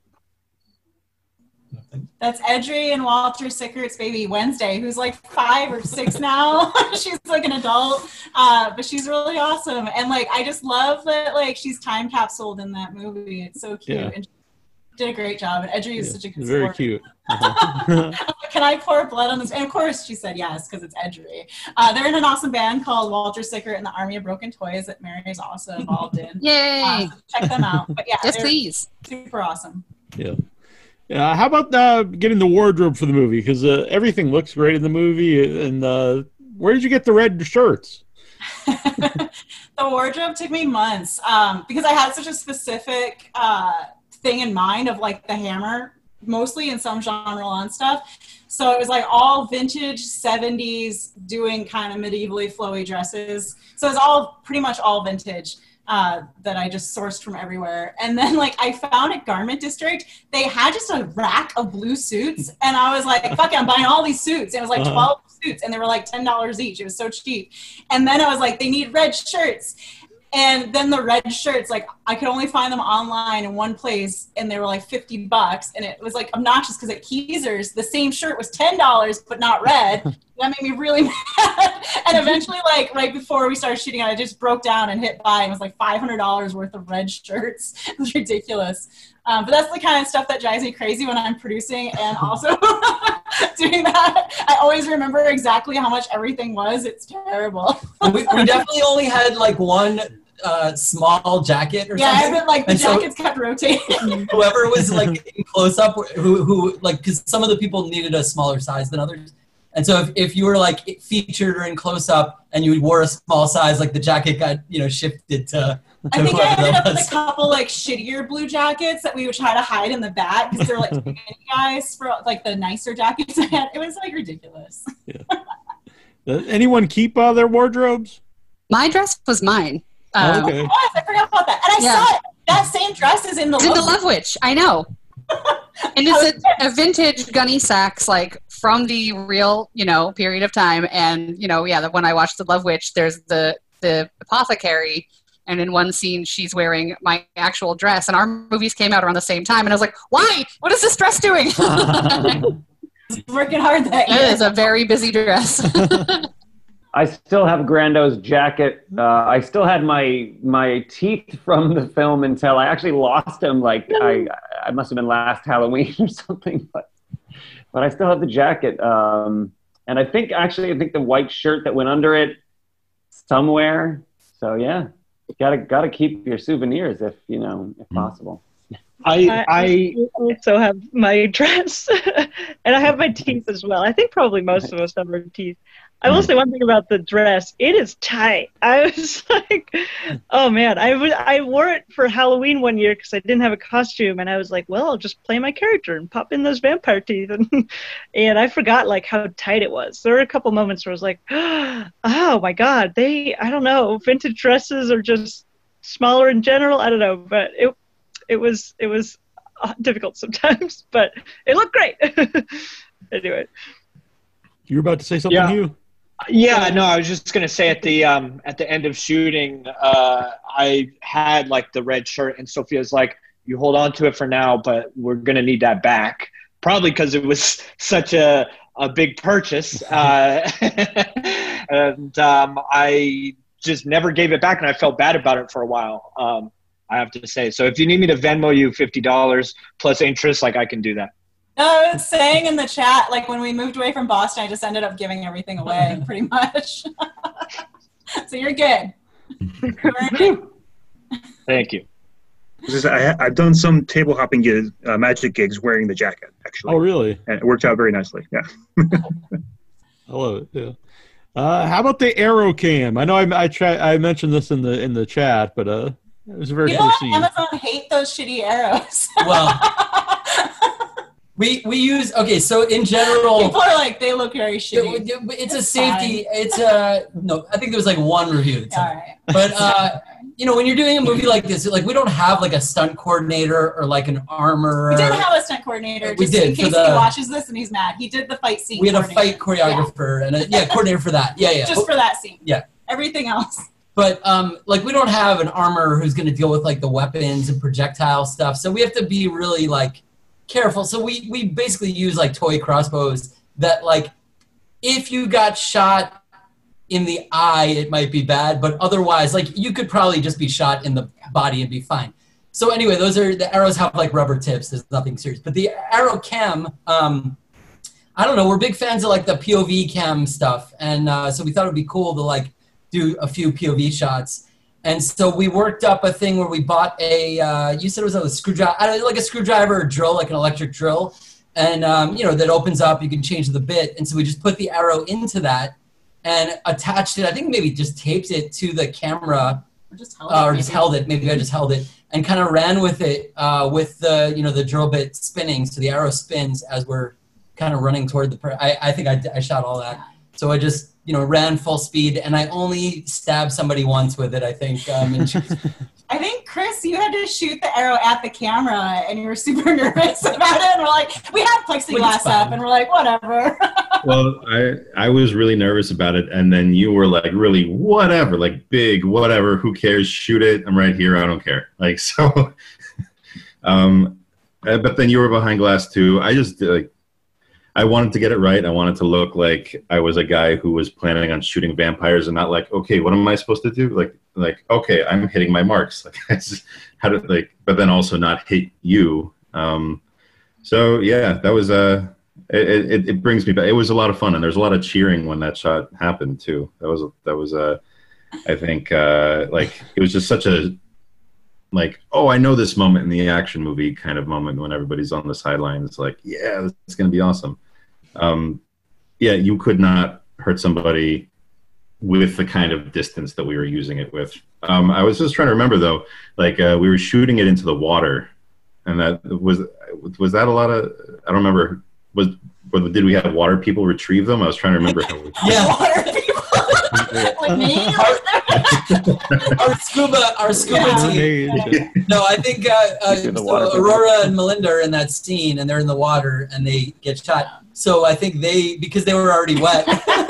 That's Edry and Walter Sickert's baby, Wednesday, who's like five or six now. She's like an adult, uh, but she's really awesome. And like, I just love that like she's time capsuled in that movie. It's so cute. Yeah. And she did a great job. And Edry is Yeah, such a good very sport. cute. Uh-huh. Can I pour blood on this? And of course she said yes, because it's Edry. Uh, they're in an awesome band called Walter Sickert and the Army of Broken Toys that Mary's also involved in. Yay! Uh, so check them out. But yeah, Yes, they're please. super awesome. Yeah. Uh, how about uh, getting the wardrobe for the movie? Because uh, everything looks great in the movie. And uh, where did you get the red shirts? The wardrobe took me months um, because I had such a specific uh, thing in mind of like the Hammer, mostly in some genre on stuff. So it was like all vintage seventies doing kind of medievally flowy dresses. So it's all pretty much all vintage. Uh, that I just sourced from everywhere. And then like I found at Garment District, they had just a rack of blue suits. And I was like, fuck it, I'm buying all these suits. And it was like Uh-huh. twelve suits and they were like ten dollars each. It was so cheap. And then I was like, they need red shirts. And then the red shirts, like I could only find them online in one place and they were like fifty bucks. And it was like obnoxious because at Keezer's, the same shirt was ten dollars, but not red. That made me really mad. And eventually, like right before we started shooting, I just broke down and hit buy and it was like five hundred dollars worth of red shirts. It was ridiculous. Um, but that's the kind of stuff that drives me crazy when I'm producing and also doing that. I always remember exactly how much everything was. It's terrible. we, we definitely only had like one uh, small jacket or Yeah, something. but like the And so jackets kept rotating. whoever was like in close up, who who like, because some of the people needed a smaller size than others. And so if, if you were like featured or in close up and you wore a small size, like the jacket got, you know, shifted to, to I think I whoever ended that up with was. a couple like shittier blue jackets that we would try to hide in the back because they're like too many guys for like the nicer jackets I had. It was like ridiculous. Does anyone keep uh, their wardrobes? My dress was mine. Oh, Um, okay. Yes, I forgot about that. And I Yeah. saw it. That same dress is in the It's in the Love Love Witch. I know. And it's a, a vintage Gunny Sacks, like from the real, you know, period of time. And you know, yeah, the, when I watched the Love Witch, there's the the apothecary, and in one scene she's wearing my actual dress. And our movies came out around the same time, and I was like, why? What is this dress doing? working hard that year. It is a very busy dress. I still have Grando's jacket. Uh, I still had my my teeth from the film until I actually lost them. Like I, I must have been last Halloween or something. But but I still have the jacket. Um, and I think actually I think the white shirt that went under it somewhere. So yeah, gotta gotta keep your souvenirs if you know if possible. I I also have my dress, and I have my teeth as well. I think probably most of us have our teeth. I will say one thing about the dress. It is tight. I was like, oh man, I, w- I wore it for Halloween one year because I didn't have a costume, and I was like, well, I'll just play my character and pop in those vampire teeth. And, and I forgot like how tight it was. There were a couple moments where I was like, oh my God, they, I don't know, vintage dresses are just smaller in general. I don't know, but it, it was, it was difficult sometimes, but it looked great. Anyway. You were about to say something, Yeah. Hugh? Yeah, no, I was just gonna say at the um at the end of shooting, uh, I had like the red shirt, and Sophia's like, "You hold on to it for now, but we're gonna need that back." Probably because it was such a a big purchase, uh, and um, I just never gave it back, and I felt bad about it for a while. Um, I have to say. So if you need me to Venmo you fifty dollars plus interest, like I can do that. No, it's saying in the chat, like when we moved away from Boston, I just ended up giving everything away pretty much. So you're good. Thank you. I, I've done some table hopping gigs, uh, magic gigs wearing the jacket, actually. Oh, really? And it worked out very nicely. Yeah. I love it. Yeah. Uh, how about the Arrow Cam? I know I I, try, I mentioned this in the in the chat, but uh, it was a very People cool on scene. Amazon hate those shitty arrows. Well, we we use okay. So in general, people are like they look very shitty. It, it, it's, it's a safety. Fine. It's a no. I think there was like one review. All right. But uh, you know, when you're doing a movie like this, like we don't have like a stunt coordinator or like an armor. We did have a stunt coordinator. We just did in case the, he watches this and he's mad. He did the fight scene. We had a fight choreographer yeah. and a yeah coordinator for that. Yeah, yeah. Just for that scene. Yeah. Everything else. But um, like we don't have an armor who's going to deal with like the weapons and projectile stuff, so we have to be really like careful. So we we basically use like toy crossbows that like if you got shot in the eye, it might be bad, but otherwise, like you could probably just be shot in the body and be fine. So anyway, those are the arrows have like rubber tips. There's nothing serious. But the Arrow Cam, um, I don't know. We're big fans of like the P O V cam stuff, and uh, so we thought it'd be cool to like do a few P O V shots. And so we worked up a thing where we bought a. Uh, you said it was a screwdriver, like a screwdriver or drill, like an electric drill, and um, you know that opens up. You can change the bit, and so we just put the arrow into that. And attached it, I think maybe just taped it to the camera, or just held uh, it. Or just held it. Maybe I just held it and kind of ran with it uh, with the you know the drill bit spinning, so the arrow spins as we're kind of running toward the. Per- I I think I, I shot all that, so I just you know ran full speed, and I only stabbed somebody once with it. I think. Um, and she, I think, Chris, you had to shoot the arrow at the camera, and you were super nervous about it. And we're like, we had plexiglass up, and we're like, whatever. Well, I I was really nervous about it, and then you were like, really, whatever, like big, whatever, who cares? Shoot it. I'm right here. I don't care. Like so. um, but then you were behind glass too. I just like. I wanted to get it right. I wanted to look like I was a guy who was planning on shooting vampires and not like, okay, what am I supposed to do? Like, like, okay, I'm hitting my marks. Like, I just, how to like, but then also not hit you. Um, so yeah, that was uh, it, it. It brings me back. It was a lot of fun, and there's a lot of cheering when that shot happened too. That was that was uh, I think uh, like it was just such a like, oh, I know this moment in the action movie kind of moment when everybody's on the sidelines. Like, yeah, this is gonna be awesome. Um, yeah, you could not hurt somebody with the kind of distance that we were using it with. Um, I was just trying to remember though, like uh, we were shooting it into the water, and that was was that a lot of I don't remember. Was did we have water people retrieve them? I was trying to remember. How we, yeah, water people like me. our scuba, our scuba Yeah. team. No, I think uh, uh, so Aurora and Melinda are in that scene, and they're in the water, and they get shot. So I think they, because they were already wet,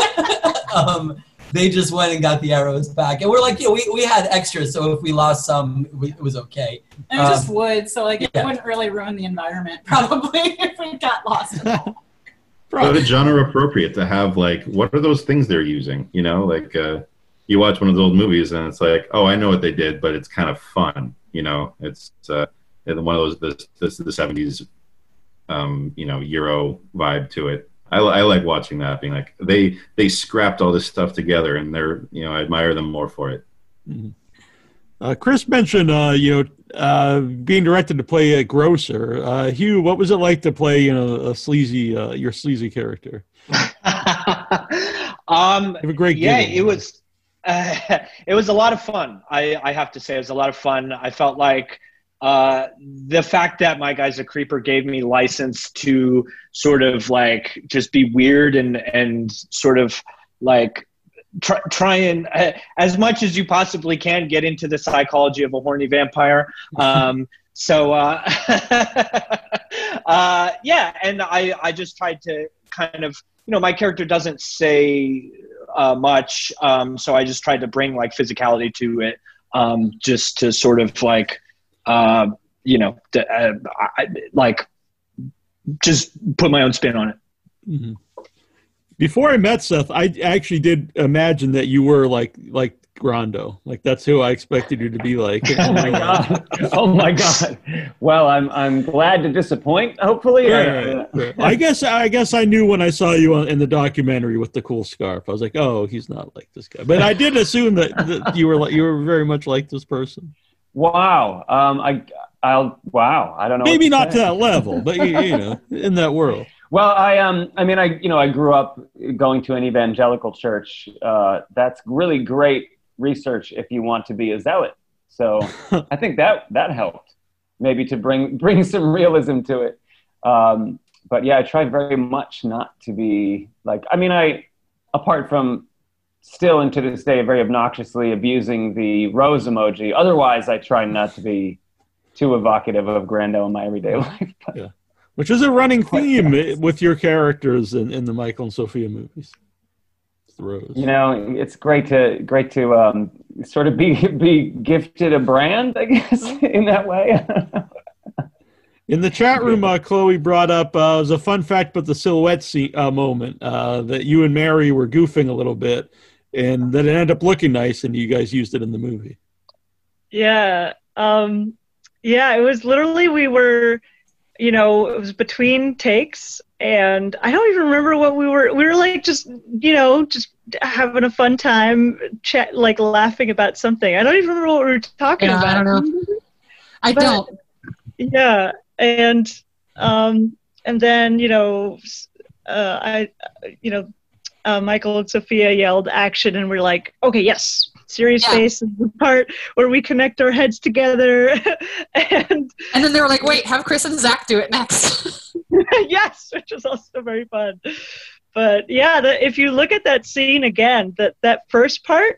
um, they just went and got the arrows back. And we're like, yeah, we, we had extras, so if we lost some, we, it was okay. And it just um, would, so like it yeah. wouldn't really ruin the environment, probably, if we got lost at all. But it's genre appropriate to have, like, what are those things they're using? You know, like, uh, you watch one of those old movies, and it's like, oh, I know what they did, but it's kind of fun. You know, it's uh, one of those, the, the, the seventies um you know Euro vibe to it. I, I like watching that, being like they they scrapped all this stuff together, and they're you know I admire them more for it. Mm-hmm. uh, Chris mentioned uh you know uh being directed to play a grocer. uh Hugh, what was it like to play you know a sleazy uh your sleazy character? um you have a great yeah gig. It was uh, it was a lot of fun. I I have to say it was a lot of fun. I felt like Uh, the fact that My Guy's a Creeper gave me license to sort of like just be weird and, and sort of like try, try and uh, as much as you possibly can get into the psychology of a horny vampire. Um, so uh, uh, yeah, and I, I just tried to kind of, you know, my character doesn't say uh, much, um, so I just tried to bring like physicality to it, um, just to sort of like, Uh, you know, uh, I, like just put my own spin on it. Mm-hmm. Before I met Seth, I actually did imagine that you were like like Rondo. Like that's who I expected you to be like. Oh my god! Oh my god! Well, I'm I'm glad to disappoint. Hopefully, yeah, I, yeah. I guess I guess I knew when I saw you on, in the documentary with the cool scarf. I was like, oh, he's not like this guy. But I did assume that, that you were like you were very much like this person. Wow. Um. I. I'll. Wow. I don't know. Maybe to not say. to that level, but you, you know, in that world. Well, I um, I mean, I you know, I grew up going to an evangelical church. Uh, that's really great research if you want to be a zealot. So I think that that helped maybe to bring bring some realism to it. Um, but yeah, I try very much not to be like. I mean, I apart from still and to this day very obnoxiously abusing the rose emoji. Otherwise, I try not to be too evocative of Grando in my everyday life. But, yeah. Which is a running theme with your characters in, in the Michael and Sophia movies. It's the rose. You know, it's great to great to um, sort of be be gifted a brand, I guess, in that way. In the chat room, uh, Chloe brought up uh, it was a fun fact, but the silhouette scene, uh, moment uh, that you and Mary were goofing a little bit, and that it ended up looking nice, and you guys used it in the movie. Yeah, um, yeah, it was literally we were. You know, it was between takes, and I don't even remember what we were. We were like just, you know, just having a fun time, chat, like laughing about something. I don't even remember what we were talking yeah, about. I don't know. I but, don't. Yeah, and um, and then you know, uh, I, you know, uh, Michael and Sophia yelled action, and we're like, okay, yes. Serious yeah. face is the part where we connect our heads together, and and then they were like, "Wait, have Chris and Zach do it next." Yes, which is also very fun. But yeah, the, if you look at that scene again, that that first part,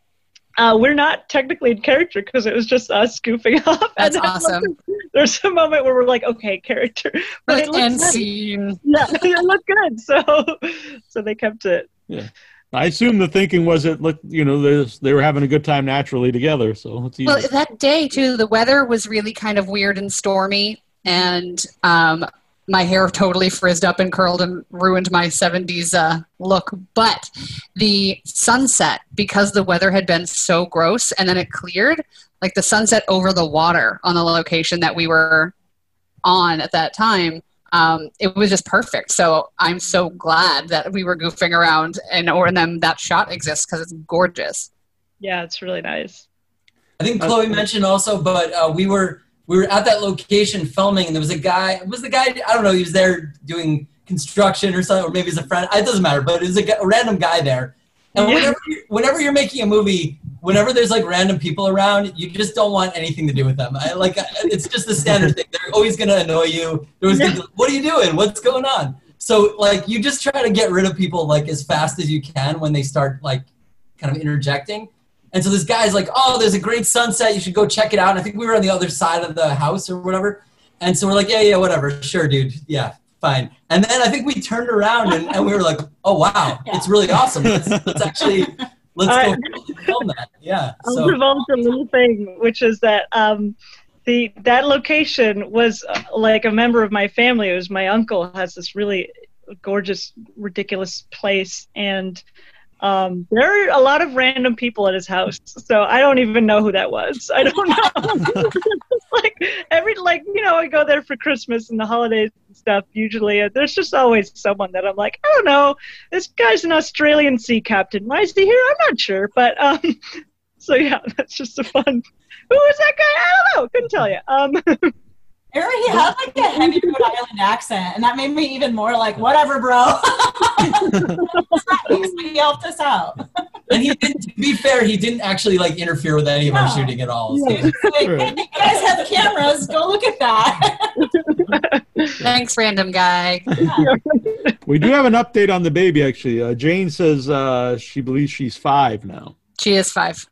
uh, we're not technically in character because it was just us goofing off. That's and awesome. There's a moment where we're like, okay, character, but like, it looks end good. scene. Yeah, it looked good, so so they kept it. Yeah. I assume the thinking was it looked, you know, they were having a good time naturally together. So it's easy. Well, that day too, the weather was really kind of weird and stormy, and um, my hair totally frizzed up and curled and ruined my seventies uh, look. But the sunset, because the weather had been so gross, and then it cleared, like the sunset over the water on the location that we were on at that time. Um, it was just perfect. So I'm so glad that we were goofing around and or then that shot exists because it's gorgeous. Yeah, it's really nice. I think Chloe mentioned also, but uh, we were we were at that location filming, and there was a guy. Was the guy? I don't know. He was there doing construction or something, or maybe he's a friend. It doesn't matter. But it was a, a random guy there. And Yeah. whenever you're, whenever you're making a movie, whenever there's like random people around, you just don't want anything to do with them. I, like it's just the standard thing. They're always gonna annoy you. They're always gonna be like, what are you doing? What's going on? So like you just try to get rid of people like as fast as you can when they start like kind of interjecting. And so this guy's like, oh, there's a great sunset. You should go check it out. And I think we were on the other side of the house or whatever. And so we're like, yeah, yeah, whatever. Sure, dude. Yeah, fine. And then I think we turned around and, and we were like, oh, wow, Yeah. it's really awesome. Let's, let's actually, let's I- go film that. Yeah. I'll So divulge a little thing, which is that um, the that location was uh, like a member of my family. It was my uncle has this really gorgeous, ridiculous place, and um, there are a lot of random people at his house. So I don't even know who that was. I don't know. like every like you know, I go there for Christmas and the holidays and stuff. Usually, uh, there's just always someone that I'm like, I don't know. This guy's an Australian sea captain. Why is he here? I'm not sure, but um. So yeah, that's just a fun. Who is that guy? I don't know. Couldn't tell you. Um, Aaron, he had like a heavy Rhode Island accent, and that made me even more like, whatever, bro. He helped us out. and he didn't. To be fair, he didn't actually like interfere with any of our No. shooting at all. So. Like, hey, you guys have cameras. Go look at that. Thanks, random guy. We do have an update on the baby, actually. Uh, Jane says uh, she believes she's five now. She is five.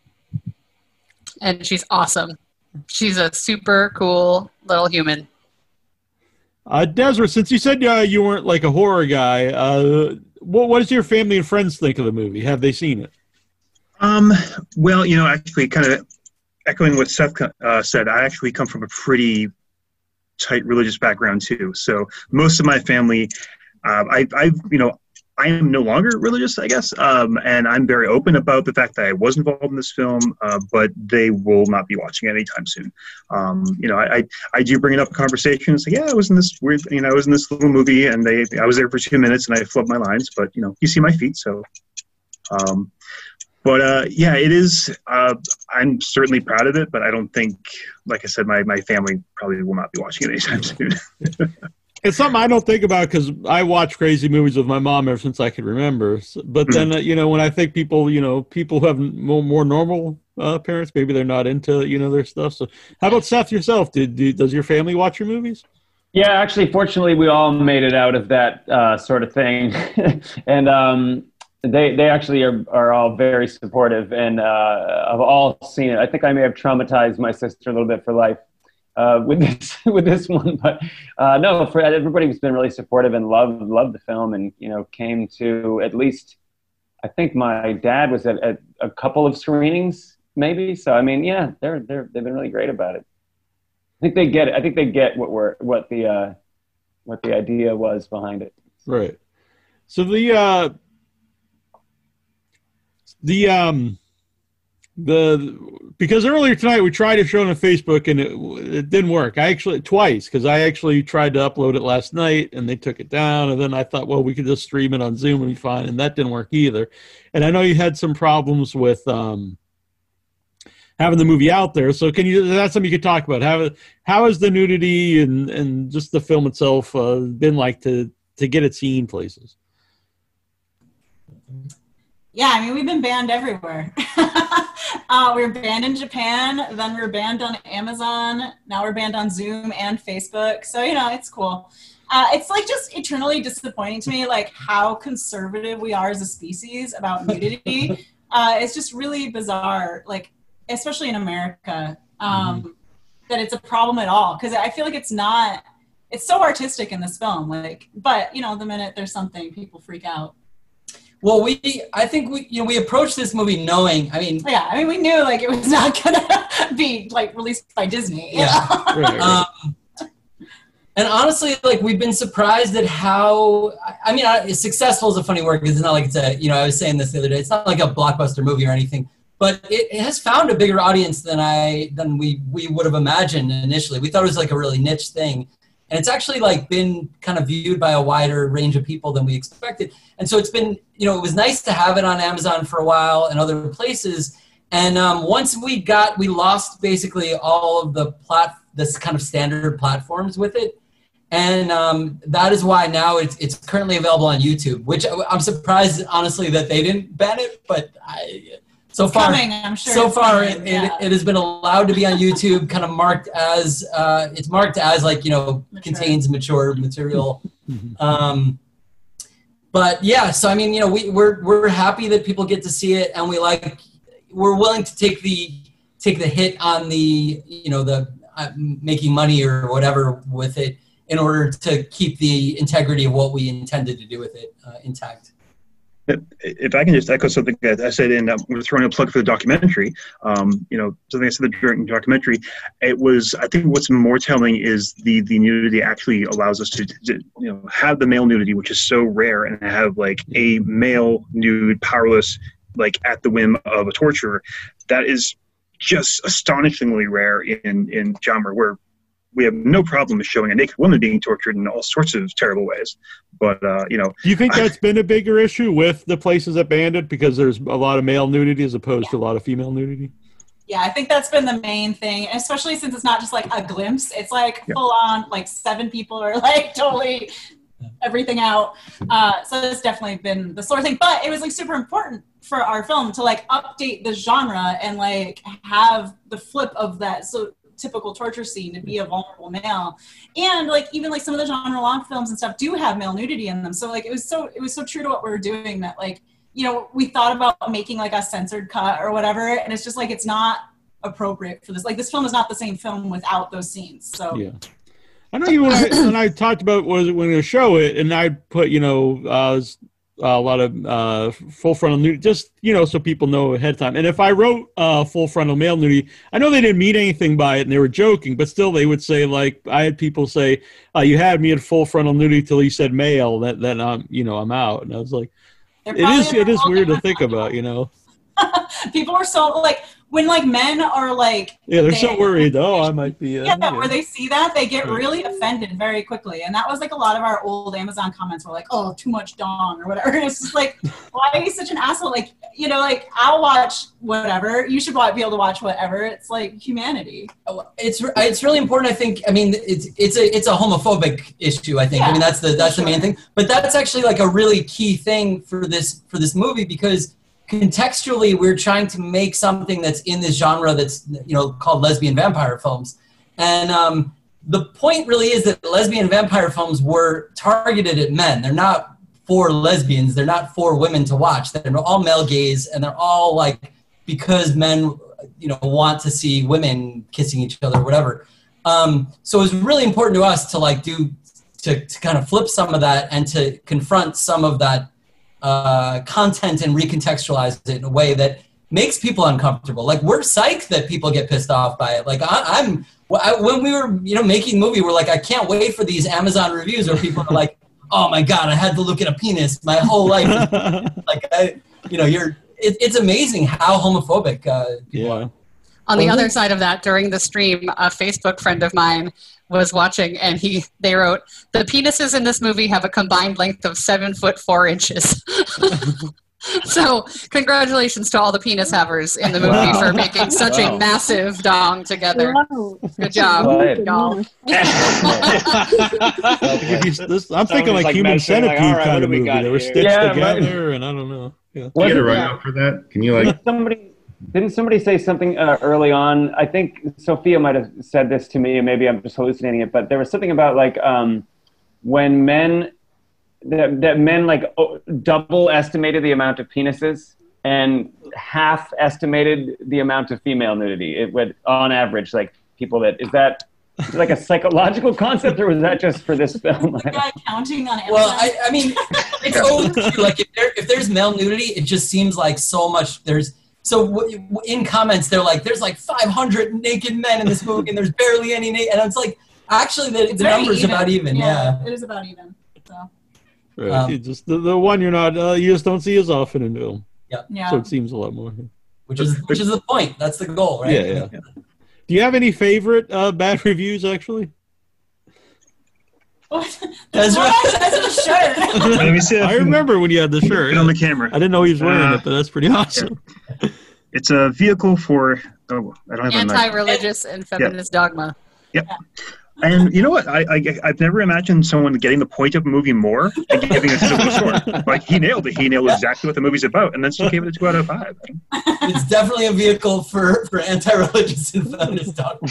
And she's awesome. She's a super cool little human. Uh, Desiree, since you said uh, you weren't like a horror guy, uh, what, what does your family and friends think of the movie? Have they seen it? Um, well, you know, actually, kind of echoing what Seth uh, said, I actually come from a pretty tight religious background too. So most of my family, uh, I, I, you know, I am no longer religious, I guess, um, and I'm very open about the fact that I was involved in this film, uh, but they will not be watching it anytime soon. Um, you know, I, I I do bring it up in conversations. Like, yeah, I was in this weird, you know, I was in this little movie, and they I was there for two minutes, and I flubbed my lines, but you know, you see my feet, so. Um, but uh, yeah, it is. Uh, I'm certainly proud of it, but I don't think, like I said, my my family probably will not be watching it anytime soon. It's something I don't think about because I watch crazy movies with my mom ever since I could remember. But then, uh, you know, when I think people, you know, people who have more, more normal uh, parents, maybe they're not into, you know, their stuff. So how about Seth yourself? Did, did Does your family watch your movies? Yeah, actually, fortunately, we all made it out of that uh, sort of thing. and um, they they actually are, are all very supportive and uh, have all seen it. I think I may have traumatized my sister a little bit for life. Uh, with this with this one, but uh, no, for everybody's been really supportive and loved loved the film, and you know came to at least. I think my dad was at, at a couple of screenings, maybe. So I mean, yeah, they're they're they've been really great about it. I think they get it. I think they get what we're what the uh, what the idea was behind it. Right. So the uh, the um. The because earlier tonight we tried to show it on Facebook and it it didn't work. I actually twice because I actually tried to upload it last night and they took it down. And then I thought, well, we could just stream it on Zoom and be fine, and that didn't work either. And I know you had some problems with um, having the movie out there. So can you? That's something you could talk about. How how has the nudity and and just the film itself uh, been like to to get it seen places? Yeah, I mean, we've been banned everywhere. uh, we were banned in Japan, then we were banned on Amazon, now we're banned on Zoom and Facebook. So, you know, it's cool. Uh, it's like just eternally disappointing to me, like how conservative we are as a species about nudity. uh, it's just really bizarre, like, especially in America, um, mm-hmm. that it's a problem at all. Because I feel like it's not, it's so artistic in this film, like, but, you know, the minute there's something, people freak out. Well, we, I think we, you know, we approached this movie knowing, I mean. Yeah, I mean, we knew, like, it was not going to be, like, released by Disney. Yeah. right, right. Um, and honestly, like, we've been surprised at how, I mean, I, successful is a funny word because it's not like it's a, you know, I was saying this the other day, it's not like a blockbuster movie or anything, but it, it has found a bigger audience than I, than we, we would have imagined initially. We thought it was, like, a really niche thing. And it's actually like been kind of viewed by a wider range of people than we expected. And so it's been, you know, it was nice to have it on Amazon for a while and other places. And um, once we got, we lost basically all of the plat, this kind of standard platforms with it. And um, that is why now it's, it's currently available on YouTube, which I'm surprised, honestly, that they didn't ban it. But I, so it's far, coming, I'm sure so far coming, it, yeah. it, it has been allowed to be on YouTube, kind of marked as, uh, it's marked as like, you know, mature. Contains mature material. um, but yeah, so I mean, you know, we, we're, we're happy that people get to see it, and we like, we're willing to take the, take the hit on the, you know, the uh, making money or whatever with it in order to keep the integrity of what we intended to do with it uh, intact. If I can just echo something that I said in, um, we're throwing a plug for the documentary, um, you know, something I said during the documentary, it was, I think what's more telling is the, the nudity actually allows us to, to, you know, have the male nudity, which is so rare, and have like a male nude, powerless, like at the whim of a torturer. That is just astonishingly rare in, in genre, where we have no problem showing a naked woman being tortured in all sorts of terrible ways. But, uh, you know. Do you think that's been a bigger issue with the places that banned it because there's a lot of male nudity as opposed yeah. to a lot of female nudity? Yeah, I think that's been the main thing, especially since it's not just like a glimpse. It's like yeah. full on, like seven people are like totally everything out. Uh, so it's definitely been the sort of thing. But it was like super important for our film to like update the genre and like have the flip of that. So typical torture scene to be a vulnerable male, and like even like some of the genre long films and stuff do have male nudity in them, so like it was so it was so true to what we were doing that like, you know, we thought about making like a censored cut or whatever, and it's just like it's not appropriate for this, like this film is not the same film without those scenes. So yeah, I know you when I, when I talked about was when I show it, and I put, you know, uh, a lot of uh, full frontal nudity, just, you know, so people know ahead of time. And if I wrote uh, full frontal male nudity, I know they didn't mean anything by it and they were joking, but still they would say, like, I had people say, uh, you had me at full frontal nudity till you said male, that then I'm, you know, I'm out. And I was like, it is, it is weird to think about, you know. People are so, like, when, like, men are, like... Yeah, they're they, so worried, oh, I might be... Uh, yeah, yeah, where they see that, they get really offended very quickly. And that was, like, a lot of our old Amazon comments were like, oh, too much dong or whatever. And it's just like, why are you such an asshole? Like, you know, like, I'll watch whatever. You should be able to watch whatever. It's, like, humanity. It's it's really important, I think. I mean, it's it's a it's a homophobic issue, I think. Yeah, I mean, that's the that's the main thing. But that's actually, like, a really key thing for this for this movie, because contextually, we're trying to make something that's in this genre that's, you know, called lesbian vampire films. And um, the point really is that lesbian vampire films were targeted at men. They're not for lesbians. They're not for women to watch. They're all male gaze, and they're all, like, because men, you know, want to see women kissing each other or whatever. Um, so it's really important to us to, like, do, to, to kind of flip some of that and to confront some of that uh, content and recontextualize it in a way that makes people uncomfortable. Like, we're psyched that people get pissed off by it. Like, I, I'm, I, when we were, you know, making the movie, we're like, I can't wait for these Amazon reviews where people are like, oh my God, I had to look at a penis my whole life. Like, I, you know, you're, it, it's amazing how homophobic uh, people yeah. are. On the other side of that, during the stream, a Facebook friend of mine was watching, and he they wrote, the penises in this movie have a combined length of seven foot four inches. So congratulations to all the penis havers in the movie wow. for making such wow. a massive dong together. Wow. Good job, y'all. I'm thinking like, like Human Centipede like, right, kind of movie. They were stitched yeah, together, right. and I don't know. Yeah. Can you get a write-up for that? Can you like... Somebody... Didn't somebody say something uh, early on? I think Sophia might have said this to me, and maybe I'm just hallucinating it, but there was something about like um, when men, that, that men like oh, double estimated the amount of penises and half estimated the amount of female nudity. It would, on average, like people that, is that is it like a psychological concept, or was that just for this film? Guy counting on Amazon. Well, I, I mean, it's always true. Like if, there, if there's male nudity, it just seems like so much, there's, So w- w- in comments, they're like, there's like five hundred naked men in this movie, and there's barely any naked. And it's like, actually, the, the number's even. about even. Yeah. yeah, it is about even. So. Right. Um, you just the, the one you're not, uh, you just don't see as often in film. Yeah. yeah. So it seems a lot more. Which is which is the point. That's the goal, right? Yeah, yeah. yeah. Do you have any favorite uh, bad reviews, actually? That's right. shirt. Let me see. I remember when you had the shirt on the camera. I didn't know he was wearing uh, it, but that's pretty awesome. Yeah. It's a vehicle for oh, I don't have anti-religious and feminist yeah. dogma. Yep. Yeah. And you know what? I, I I've never imagined someone getting the point of a movie more and giving it a score. Like he nailed it. He nailed exactly what the movie's about, and then still gave it a two out of five. It's definitely a vehicle for for anti-religious and feminist dogma.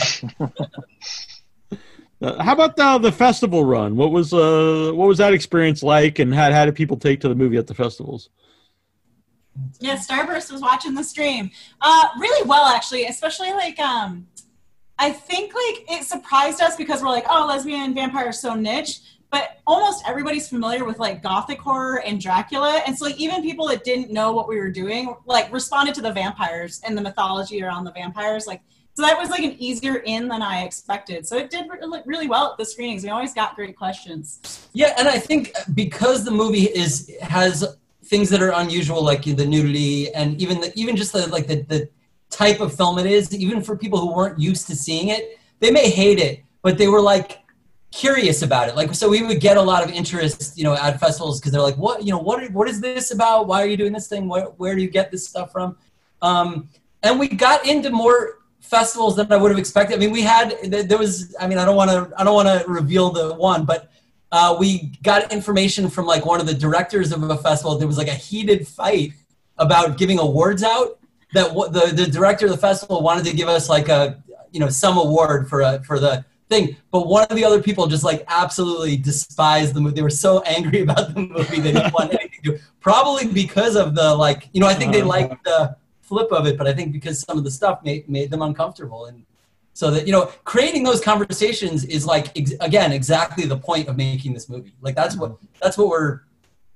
Uh, how about the the festival run? What was uh what was that experience like, and how how did people take to the movie at the festivals? Yeah, Starburst was watching the stream. Uh, really well, actually, especially like um, I think like it surprised us because we're like, oh, lesbian and vampire are so niche, but almost everybody's familiar with like gothic horror and Dracula, and so like even people that didn't know what we were doing like responded to the vampires and the mythology around the vampires, like. So that was like an easier in than I expected. So it did re- really well at the screenings. We always got great questions. Yeah, and I think because the movie is has things that are unusual, like the nudity, and even the, even just the like the, the type of film it is, even for people who weren't used to seeing it, they may hate it, but they were like curious about it. Like, so we would get a lot of interest, you know, at festivals because they're like, what, you know, what what is this about? Why are you doing this thing? Where where do you get this stuff from? Um, and we got into more festivals than I would have expected. I mean, we had, there was, I mean, I don't want to, I don't want to reveal the one, but uh, we got information from like one of the directors of a festival. There was like a heated fight about giving awards out, that w- the, the director of the festival wanted to give us like a, you know, some award for a, for the thing. But one of the other people just like absolutely despised the movie. They were so angry about the movie they didn't want anything to do. Probably because of the like, you know, I think they liked the flip of it, but I think because some of the stuff made made them uncomfortable, and so that, you know, creating those conversations is like ex- again exactly the point of making this movie. Like that's what that's what we're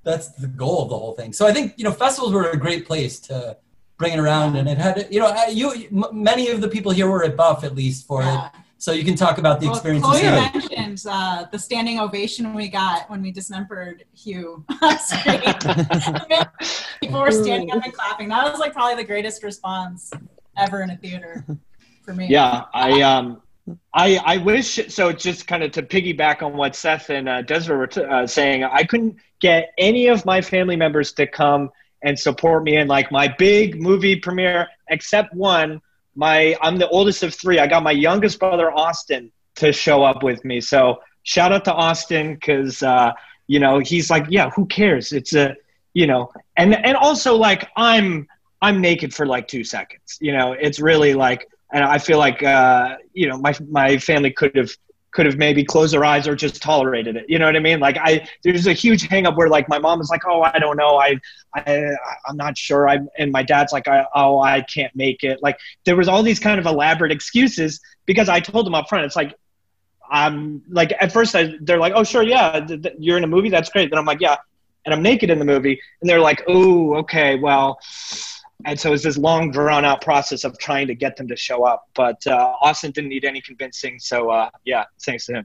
that's the goal of the whole thing. So I think, you know, festivals were a great place to bring it around, and it had, you know, you many of the people here were at Buff at least for Yeah. it. So you can talk about the Well, experiences. Chloe here. mentioned uh, the standing ovation we got when we dismembered Hugh on screen. People were standing up and clapping. That was like probably the greatest response ever in a theater for me. Yeah, I um, I I wish so. Just kind of to piggyback on what Seth and uh, Desiree were t- uh, saying, I couldn't get any of my family members to come and support me in like my big movie premiere, except one. My I'm the oldest of three. I got my youngest brother Austin to show up with me. So shout out to Austin because uh, you know he's like, yeah, who cares? It's a you know, and and also like I'm I'm naked for like two seconds. You know, it's really like, and I feel like uh, you know my my family could have could have maybe closed their eyes or just tolerated it. You know what I mean? Like I, there's a huge hang up where like my mom is like, oh, I don't know. I, I, I'm not sure. I, and my dad's like, I, oh, I can't make it. Like there was all these kind of elaborate excuses because I told them up front, it's like, I'm like, at first I, they're like, oh, sure. Yeah. Th- th- you're in a movie. That's great. Then I'm like, yeah. And I'm naked in the movie. And they're like, oh, okay, well, and so it's this long, drawn-out process of trying to get them to show up. But uh, Austin didn't need any convincing, so uh, yeah, thanks to him.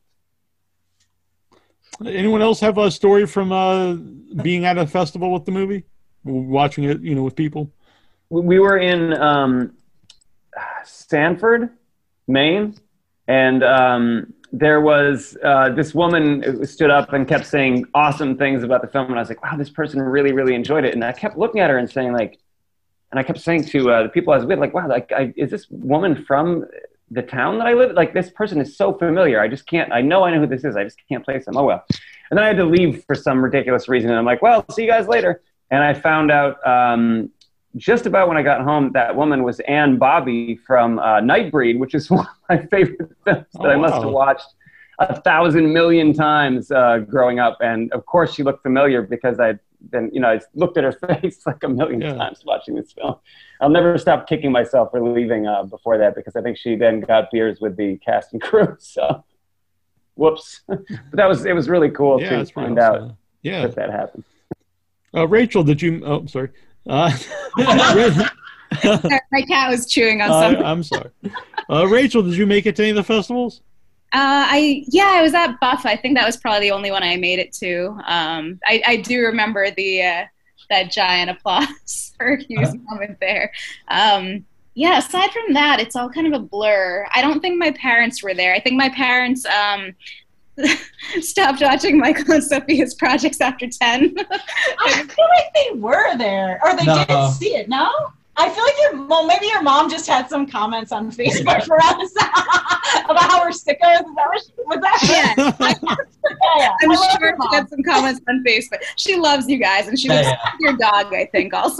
Anyone else have a story from uh, being at a festival with the movie, watching it, you know, with people? We were in um, Sanford, Maine, and um, there was uh, this woman who stood up and kept saying awesome things about the film, and I was like, wow, this person really, really enjoyed it. And I kept looking at her and saying, like, and I kept saying to uh, the people I was with, like, wow, like, I, is this woman from the town that I live? Like, this person is so familiar. I just can't, I know I know who this is. I just can't place them. Oh, well. And then I had to leave for some ridiculous reason. And I'm like, well, see you guys later. And I found out um, just about when I got home, that woman was Anne Bobby from uh, Nightbreed, which is one of my favorite films that oh, I must wow. have watched a thousand million times uh, growing up. And of course she looked familiar because I'd then, you know, I looked at her face like a million Yeah. times watching this film. I'll never stop kicking myself for leaving uh, before that because I think she then got beers with the cast and crew. So, whoops. But that was, it was really cool Yeah, to that's pretty find awesome. out Yeah. that that happened. Uh, Rachel, did you? Oh, sorry. Uh, My cat was chewing on I, something. I'm sorry. Uh, Rachel, did you make it to any of the festivals? Uh, I yeah, I was at Buff. I think that was probably the only one I made it to. Um, I, I do remember the uh, that giant applause for Hugh's moment there. Um, yeah, aside from that, it's all kind of a blur. I don't think my parents were there. I think my parents um, stopped watching Michael and Sophia's projects after ten. I feel like they were there, or they No. did see it. No, I feel like your well, maybe your mom just had some comments on Facebook for us about how we're sickos. Is that what she, was that? Yeah. yeah, yeah. I'm I love sure your she mom. got some comments on Facebook. She loves you guys, and she Yeah, loves yeah. your dog, I think, also.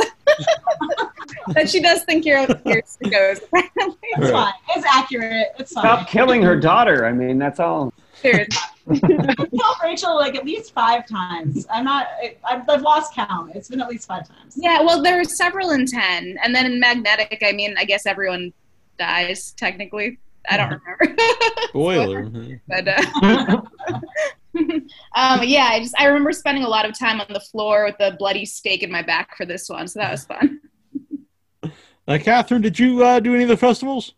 But she does think you're, you're sickos. It's fine. It's accurate. It's fine. Stop killing her daughter. I mean, that's all. Seriously. I've killed Rachel like at least five times. I'm not. I've, I've lost count. It's been at least five times. Yeah, well, there were several in ten, and then in Magnetic, I mean, I guess everyone dies technically. I don't remember. Spoiler. But uh, um, yeah, I just I remember spending a lot of time on the floor with a bloody stake in my back for this one, so that was fun. Uh, Catherine, did you uh, do any of the festivals?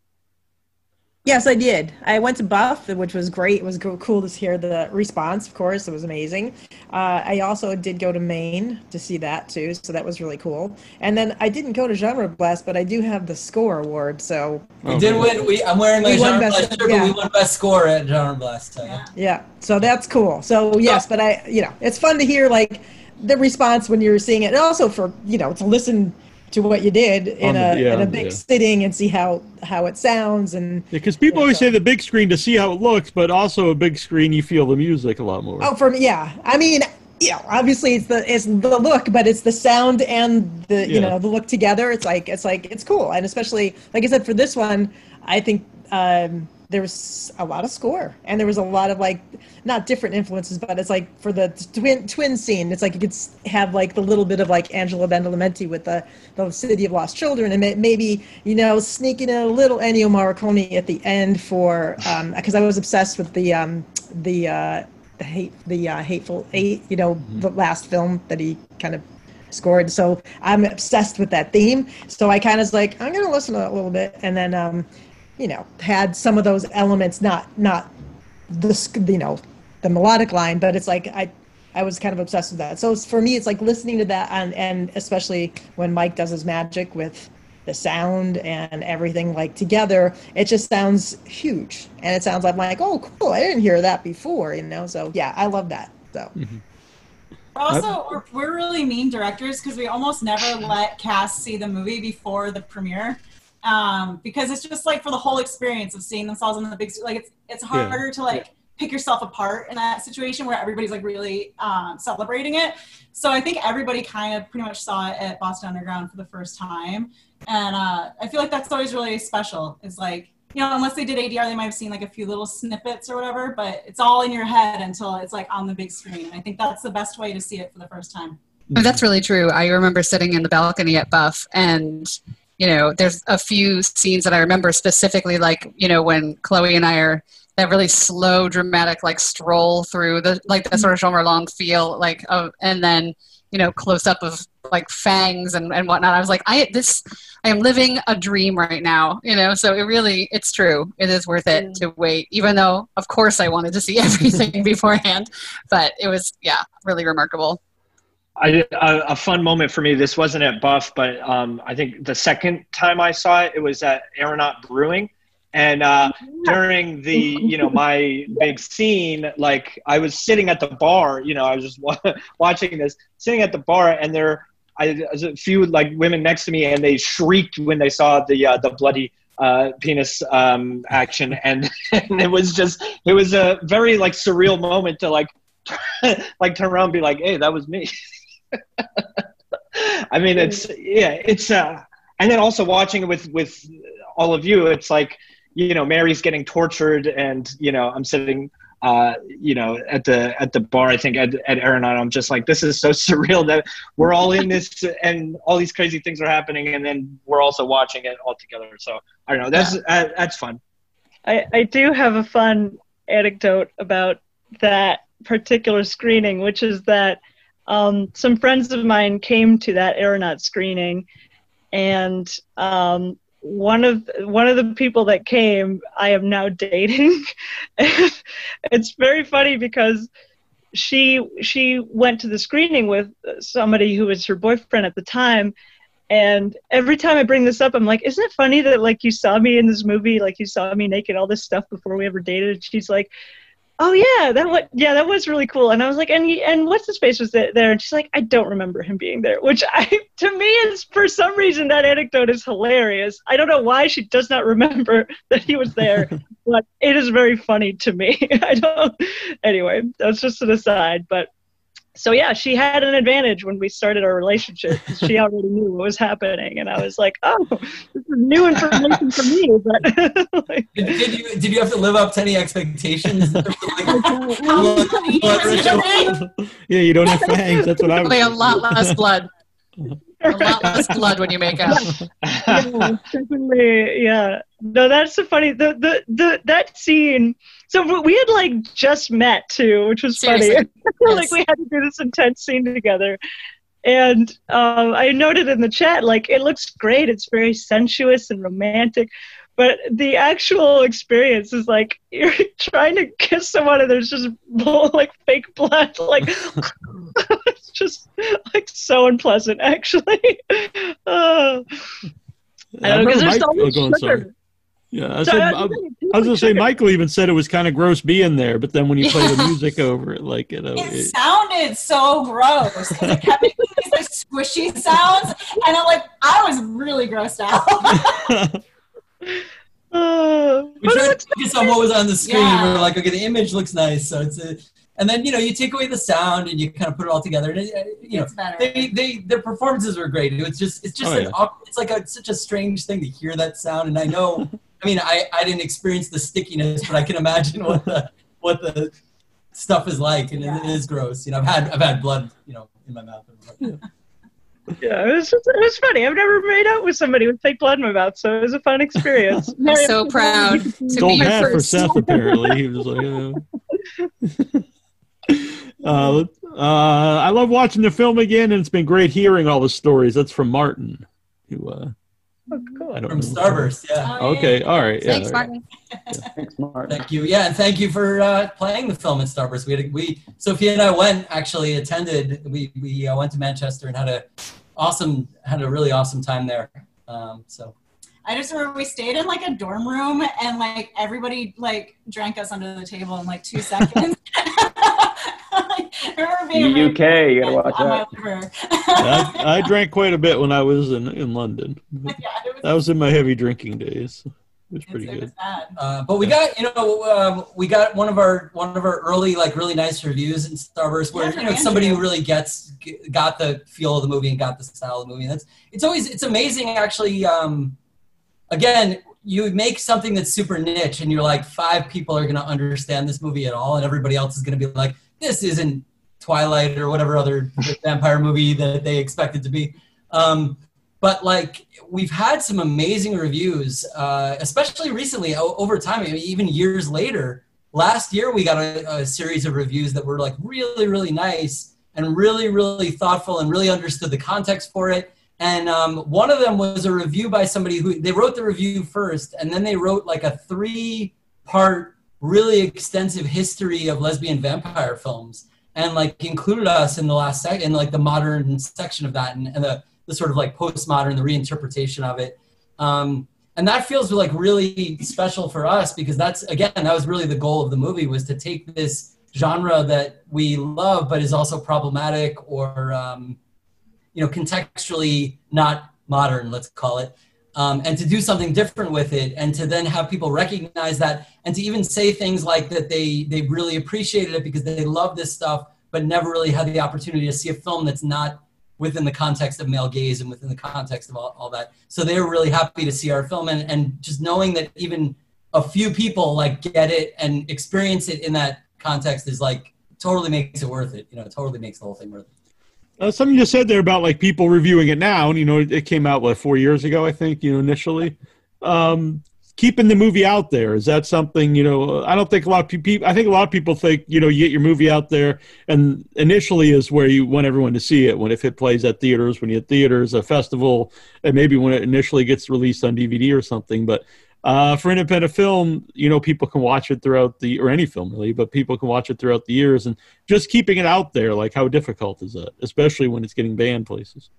Yes, I did. I went to Buff, which was great. It was go- cool to hear the response, of course. It was amazing. Uh, I also did go to Maine to see that, too, so that was really cool. And then I didn't go to Genre Blast, but I do have the score award, so... We did win. We, I'm wearing my We won Genre best- Blast shirt, yeah. but we won best score at Genre Blast. So. Yeah. Yeah, so that's cool. So, yes, but I, you know, it's fun to hear, like, the response when you're seeing it, and also for, you know, to listen to what you did in On the- a yeah, in a big yeah. sitting and see how, how it sounds, and... Because people Yeah, always so- say the big screen to see how it looks, but also a big screen you feel the music a lot more. Oh, for me, yeah. I mean, you know, obviously it's the it's the look, but it's the sound and the you Yeah. know the look together. It's like it's like it's cool, and especially like I said for this one, I think um, there was a lot of score, and there was a lot of like not different influences, but it's like for the twin twin scene, it's like you could s- have like the little bit of like Angela Badalamenti with the the City of Lost Children, and may- maybe you know sneaking in a little Ennio Morricone at the end for because I was obsessed with the um, the uh, the hate, the uh, Hateful Eight, you know, mm-hmm. the last film that he kind of scored. So I'm obsessed with that theme. So I kind of was like, I'm going to listen to it a little bit, and then, um, you know, had some of those elements, not not the you know the melodic line, but it's like I. I was kind of obsessed with that. So it's, for me, it's like listening to that, and, and especially when Mike does his magic with the sound and everything like together, it just sounds huge. And it sounds like, like, oh, cool, I didn't hear that before, you know? So yeah, I love that. So. Mm-hmm. Also, we're, we're really mean directors because we almost never let cast see the movie before the premiere. Um, because it's just like for the whole experience of seeing themselves on the big screen, like it's, it's harder yeah. to like, yeah. pick yourself apart in that situation where everybody's like really um, celebrating it. So I think everybody kind of pretty much saw it at Boston Underground for the first time. And uh, I feel like that's always really special. It's like, you know, unless they did A D R, they might have seen like a few little snippets or whatever, but it's all in your head until it's like on the big screen. And I think that's the best way to see it for the first time. That's really true. I remember sitting in the balcony at Buff, and you know, there's a few scenes that I remember specifically, like, you know, when Chloe and I are that really slow, dramatic, like stroll through the, like the sort of Jean Roland feel, like, of, and then, you know, close up of like fangs and, and whatnot. I was like, I, this, I am living a dream right now, you know? So it really, it's true. It is worth it to wait, even though of course I wanted to see everything beforehand, but it was, yeah, really remarkable. I, a, a fun moment for me, this wasn't at Buff, but um, I think the second time I saw it, it was at Aeronaut Brewing. And uh, during the, you know, my big scene, like I was sitting at the bar, you know, I was just wa- watching this, sitting at the bar, and there, I, there's a few like women next to me, and they shrieked when they saw the uh, the bloody uh, penis um, action, and, and it was just, it was a very like surreal moment to like, like turn around and be like, hey, that was me. I mean, it's yeah, it's uh, and then also watching it with with all of you, it's like, you know, Mary's getting tortured, and you know, I'm sitting, uh, you know, at the at the bar. I think at, at Aeronaut, I'm just like, this is so surreal that we're all in this, and all these crazy things are happening, and then we're also watching it all together. So I don't know, that's yeah. uh, that's fun. I I do have a fun anecdote about that particular screening, which is that um, some friends of mine came to that Aeronaut screening, and um, one of one of the people that came, I am now dating. It's very funny because she she went to the screening with somebody who was her boyfriend at the time, and every time I bring this up, I'm like, isn't it funny that like you saw me in this movie, like you saw me naked, all this stuff before we ever dated? She's like, oh yeah, that was yeah, that was really cool. And I was like, and and what's his face was there? And she's like, I don't remember him being there. Which I, to me, is for some reason that anecdote is hilarious. I don't know why she does not remember that he was there, but it is very funny to me. I don't. Anyway, that's just an aside. But so yeah, she had an advantage when we started our relationship. She already knew what was happening, and I was like, "Oh, this is new information for me." But like, did, did you did you have to live up to any expectations? Like, yeah, you don't have fangs. That's what I was. A lot less blood. A lot less blood when you make out. Yeah, definitely, yeah. No, that's so funny. The the the that scene. So we had like just met too, which was Seriously. funny. Yes. Like we had to do this intense scene together, and um, I noted in the chat like it looks great. It's very sensuous and romantic, but the actual experience is like you're trying to kiss someone and there's just like fake blood. Like it's just like so unpleasant, actually. Uh, I don't know because there's so much oh, sugar. Yeah, I, said, I, I, I was gonna say Michael even said it was kind of gross being there, but then when you play the music over it, like you know, it, it sounded so gross. It kept making these like squishy sounds, and I'm like, I was really grossed out. uh, we tried to focus on what was on the screen. Yeah. We were like, okay, the image looks nice, so it's a. And then you know you take away the sound and you kind of put it all together. And it, you know they, they their performances were great. It was just it's just oh, an, yeah. it's like a, such a strange thing to hear that sound. And I know. I mean, I, I didn't experience the stickiness, but I can imagine what the what the stuff is like, and yeah. it, it is gross. You know, I've had I've had blood, you know, in my mouth. Yeah, it was just, it was funny. I've never made out with somebody with fake blood in my mouth, so it was a fun experience. I'm so proud to Don't be have first. for Seth apparently. He was like, uh... Uh, uh, I love watching the film again, and it's been great hearing all the stories. That's from Martin, who uh, oh, cool. I don't from know. Starburst, yeah. Oh, okay, all right. Yeah, Thanks, all right. Martin. Yeah. Thanks, Martin. Thank you. Yeah, and thank you for uh, playing the film at Starburst. We had, we Sophia and I went actually attended. We we uh, went to Manchester and had a awesome had a really awesome time there. Um, so. I just remember we stayed in like a dorm room and like everybody like drank us under the table in like two seconds. I remember being U K, you gotta watch out. I, I drank quite a bit when I was in, in London. Yeah, it was, that was in my heavy drinking days. It was pretty it good. was bad. Uh, but we got, you know, um, we got one of our one of our early, like, really nice reviews in Starburst, where Yeah, you know somebody who really gets got the feel of the movie and got the style of the movie. And that's it's always it's amazing, actually. Um, again, you make something that's super niche, and you're like, five people are going to understand this movie at all, and everybody else is going to be like, this isn't Twilight or whatever other vampire movie that they expect it to be. Um, But like we've had some amazing reviews, uh, especially recently o- over time, I mean, even years later. Last year we got a, a series of reviews that were like really, really nice and really, really thoughtful and really understood the context for it. And um, one of them was a review by somebody who they wrote the review first, and then they wrote like a three-part, really extensive history of lesbian vampire films, and like included us in the last sec- in like the modern section of that, and, and the the sort of like postmodern, the reinterpretation of it. Um, and that feels like really special for us because that's, again, that was really the goal of the movie, was to take this genre that we love, but is also problematic or, um, you know, contextually not modern, let's call it, um, and to do something different with it, and to then have people recognize that, and to even say things like that they, they really appreciated it because they love this stuff, but never really had the opportunity to see a film that's not within the context of male gaze and within the context of all, all that. So they were really happy to see our film, and, and just knowing that even a few people like get it and experience it in that context is like, totally makes it worth it. You know, it totally makes the whole thing worth it. Uh, something you said there about like people reviewing it now, and you know, it came out, what, four years ago, I think, you know, initially. Um, keeping the movie out there, is that something, you know, I don't think a lot of people, I think a lot of people think, you know, you get your movie out there, and initially is where you want everyone to see it, when if it plays at theaters, when you at theaters, a festival, and maybe when it initially gets released on D V D or something. But uh, for independent film, you know, people can watch it throughout the, or any film really, but people can watch it throughout the years, and just keeping it out there, like how difficult is that, especially when it's getting banned places?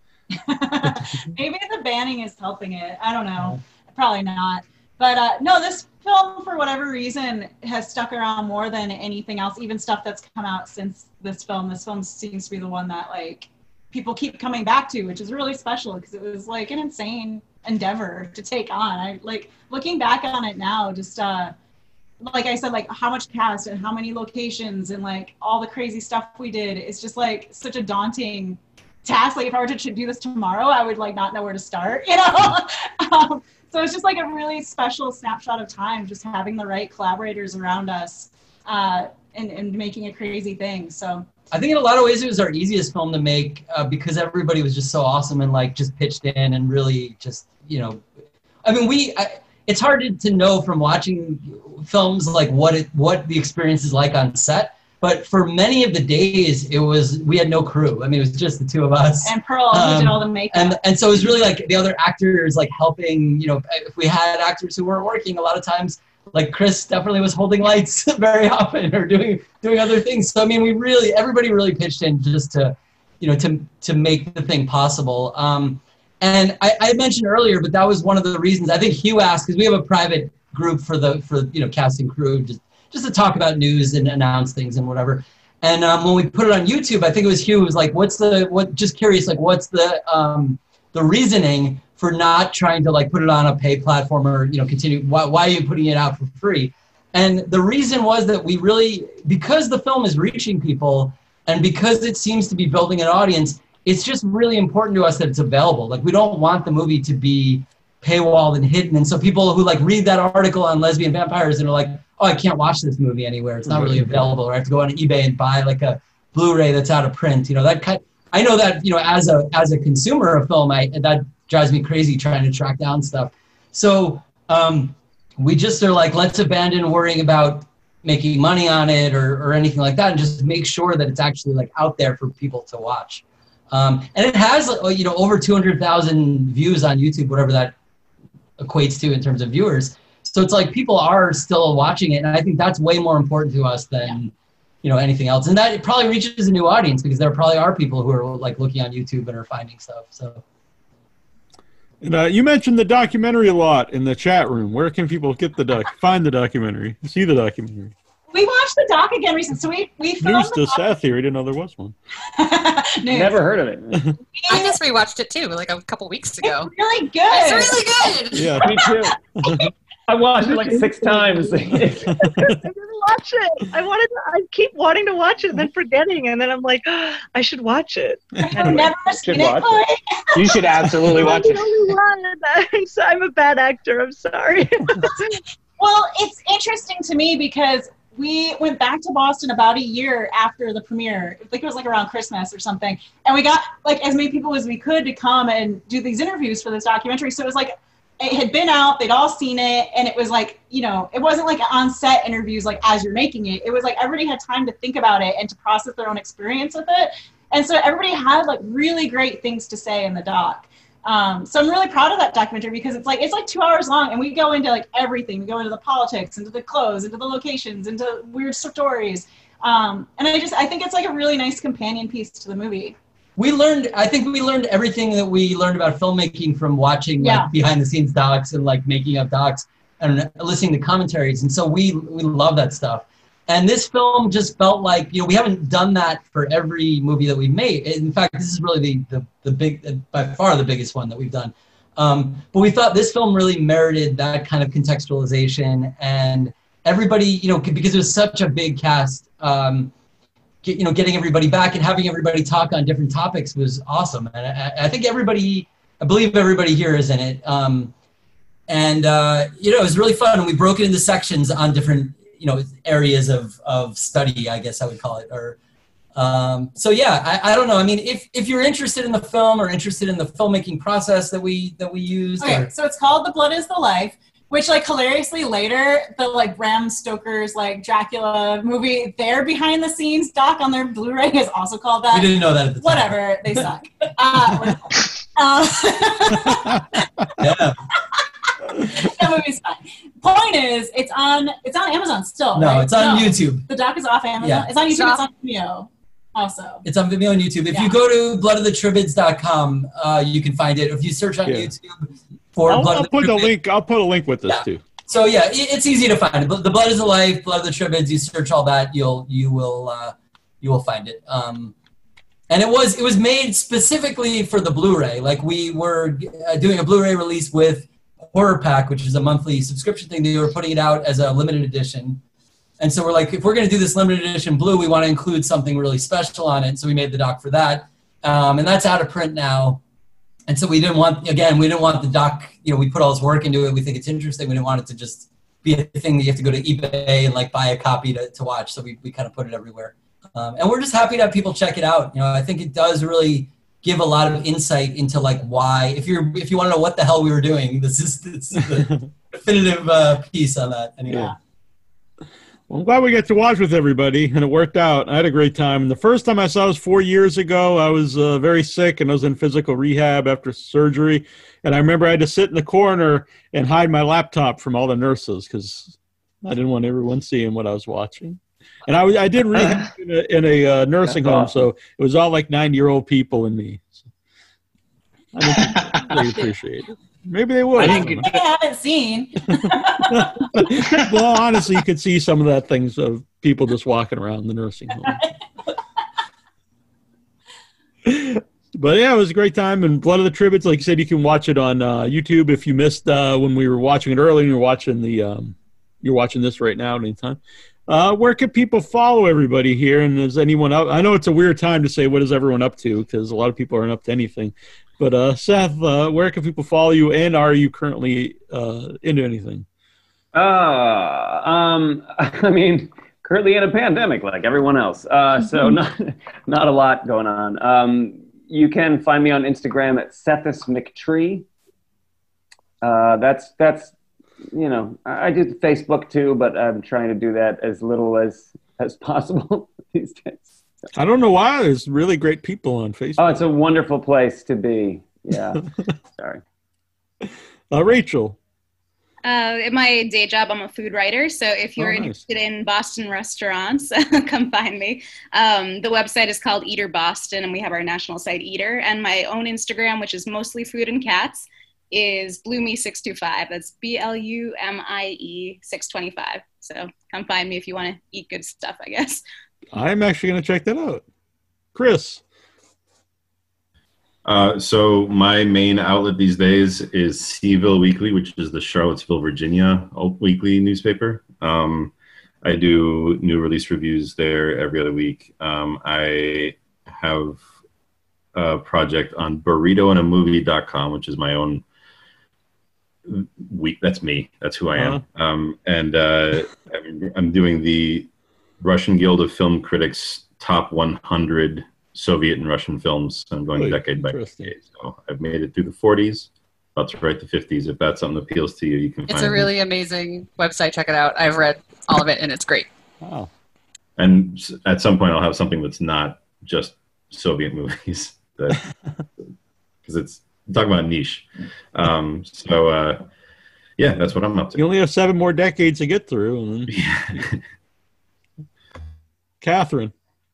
Maybe the banning is helping it. I don't know. Probably not. But uh, no, this film, for whatever reason, has stuck around more than anything else, even stuff that's come out since this film. This film seems to be the one that, like, people keep coming back to, which is really special because it was, like, an insane endeavor to take on. I like, looking back on it now, just, uh, like I said, like, how much cast and how many locations and, like, all the crazy stuff we did. It's just, like, such a daunting task. Like, if I were to do this tomorrow, I would, like, not know where to start, you know? um, So it's just like a really special snapshot of time, just having the right collaborators around us uh, and, and making a crazy thing. So I think in a lot of ways it was our easiest film to make uh, because everybody was just so awesome and like just pitched in and really just, you know, I mean, we, I, it's hard to, to know from watching films like what it, what the experience is like on set. But for many of the days, it was, we had no crew. I mean, it was just the two of us. And Pearl, um, who did all the makeup. And, and so it was really like the other actors like helping, you know, if we had actors who weren't working, a lot of times, like Chris definitely was holding lights very often or doing doing other things. So, I mean, we really, everybody really pitched in just to, you know, to, to make the thing possible. Um, and I, I mentioned earlier, but that was one of the reasons I think Hugh asked, because we have a private group for the, for, you know, casting crew, just just to talk about news and announce things and whatever. And um, when we put it on YouTube, I think it was Hugh who was like, what's the, what, just curious, like, what's the, um, the reasoning for not trying to like put it on a pay platform or, you know, continue, why, why are you putting it out for free? And the reason was that we really, because the film is reaching people and because it seems to be building an audience, it's just really important to us that it's available. Like, we don't want the movie to be paywalled and hidden. And so people who like read that article on lesbian vampires and are like, oh, I can't watch this movie anywhere. It's not really available. Or I have to go on eBay and buy like a Blu-ray that's out of print. You know, that kind, I know that, you know, as a as a consumer of film, I that drives me crazy trying to track down stuff. So um, we just are like, let's abandon worrying about making money on it or, or anything like that, and just make sure that it's actually like out there for people to watch. Um, and it has, you know, over two hundred thousand views on YouTube, whatever that equates to in terms of viewers. So it's like people are still watching it, and I think that's way more important to us than, you know, anything else. And that it probably reaches a new audience because there probably are people who are like looking on YouTube and are finding stuff. So. And uh, you mentioned the documentary a lot in the chat room. Where can people get the doc, find the documentary, see the documentary? We watched the doc again recently, so we we filmed News the to Seth here. I didn't know there was one. Never heard of it. I just rewatched it too, like a couple weeks ago. It's really good. It's really good. Yeah, me too. I watched it like six times. I didn't watch it. I wanted to, I keep wanting to watch it and then forgetting, and then I'm like, oh, I should watch it. I've never should seen watch it. it. You should absolutely watch I'm it. the only one. I'm, so, I'm a bad actor. I'm sorry. Well, it's interesting to me because we went back to Boston about a year after the premiere. I think it was like around Christmas or something. And we got like as many people as we could to come and do these interviews for this documentary. So it was like, it had been out, they'd all seen it. And it was like, you know, it wasn't like on set interviews, like as you're making it, it was like everybody had time to think about it and to process their own experience with it. And so everybody had like really great things to say in the doc. Um, so I'm really proud of that documentary because it's like it's like two hours long and we go into like everything. We go into the politics, into the clothes, into the locations, into weird stories. Um, and I just I think it's like a really nice companion piece to the movie. We learned, I think we learned everything that we learned about filmmaking from watching like Yeah. behind the scenes docs and like making up docs and listening to commentaries. And so we, we love that stuff. And this film just felt like, you know, we haven't done that for every movie that we've made. In fact, this is really the, the, the big, by far the biggest one that we've done. Um, but we thought this film really merited that kind of contextualization, and everybody, you know, because it was such a big cast, um, get, you know, getting everybody back and having everybody talk on different topics was awesome. And I, I think everybody, I believe everybody here is in it. Um, and, uh, you know, it was really fun. And we broke it into sections on different, you know, areas of, of study, I guess I would call it. Or, um, so yeah, I, I don't know. I mean, if, if you're interested in the film or interested in the filmmaking process that we, that we used. Okay, or, so it's called The Blood is the Life, which like hilariously later, the like Bram Stoker's like Dracula movie, their behind the scenes doc on their Blu-ray is also called that. we didn't know that at the time. Whatever, they suck. uh, uh, Yeah. that movie's fine. Point is, it's on it's on Amazon still. No, right? it's on YouTube. The doc is off Amazon. Yeah. It's on YouTube. It's It's off- on Vimeo also. It's on Vimeo and YouTube. If Yeah. you go to blood of the tribids dot com, uh, you can find it. If you search on Yeah. YouTube for I'll, Blood I'll of the put the Tribids. link. I'll put a link with this Yeah. too. So yeah, it, it's easy to find. The Blood is Alive, Blood of the Tribids. You search all that, you'll you will uh, you will find it. Um, and it was it was made specifically for the Blu-ray. Like we were uh, doing a Blu-ray release with Horror Pack, which is a monthly subscription thing. They were putting it out as a limited edition. And so we're like, if we're going to do this limited edition blue, we want to include something really special on it. So we made the doc for that. Um, and that's out of print now. And so we didn't want, again, we didn't want the doc, you know, we put all this work into it. We think it's interesting. We didn't want it to just be a thing that you have to go to eBay and like buy a copy to, to watch. So we, we kind of put it everywhere. Um, and we're just happy to have people check it out. You know, I think it does really give a lot of insight into like why, if you're, if you want to know what the hell we were doing, this is, this is the definitive uh, piece on that. Anyway. Yeah. Well, I'm glad we get to watch with everybody, and it worked out. I had a great time. And the first time I saw it was four years ago. I was uh, very sick, and I was in physical rehab after surgery. And I remember I had to sit in the corner and hide my laptop from all the nurses because I didn't want everyone seeing what I was watching. And I, was, I did rehab in a, in a uh, nursing That's home, awesome. so it was all like ninety-year-old people and me. So I think they appreciate it. Maybe they would. I I think don't I haven't seen. know. Well, honestly, you could see some of that things of people just walking around the nursing home. But yeah, it was a great time. And Blood of the Tribids, like you said, you can watch it on uh, YouTube. If you missed uh, when we were watching it earlier, and you're watching the, um, you're watching this right now, anytime. Uh, where can people follow everybody here? And is anyone up? I know it's a weird time to say what is everyone up to because a lot of people aren't up to anything. But uh, Seth, uh, where can people follow you? And are you currently uh, into anything? Uh, um, I mean, currently in a pandemic like everyone else. Uh, so not, not a lot going on. Um, you can find me on Instagram at Sethus McTree. Uh, that's, that's you know, I I do Facebook too, but I'm trying to do that as little as as possible these days. I don't know why. There's really great people on Facebook. Oh, it's a wonderful place to be. Yeah. Sorry. Uh, Rachel. Uh, in my day job, I'm a food writer. So if you're Oh, nice. interested in Boston restaurants, come find me. Um, the website is called Eater Boston, and we have our national site Eater. And my own Instagram, which is mostly food and cats, is Blumie six two five. That's B L U M I E six twenty-five. So come find me if you want to eat good stuff, I guess. I'm actually going to check that out. Chris. Uh, so my main outlet these days is Seaville Weekly, which is the Charlottesville, Virginia weekly newspaper. Um, I do new release reviews there every other week. Um, I have a project on burrito and a movie dot com, which is my own week. That's me. That's who I am. Uh-huh. Um, and uh, I'm, I'm doing the Russian Guild of Film Critics top one hundred Soviet and Russian films. I'm going Really decade by interesting. decade. So I've made it through the forties, about to write the fifties. If that's something that appeals to you, you can It's find a it. really amazing website. Check it out. I've read all of it, and it's great. Wow. And s- at some point, I'll have something that's not just Soviet movies, because it's I'm talking about niche. Um, so uh, yeah, that's what I'm up to. You only have seven more decades to get through. And then... Catherine.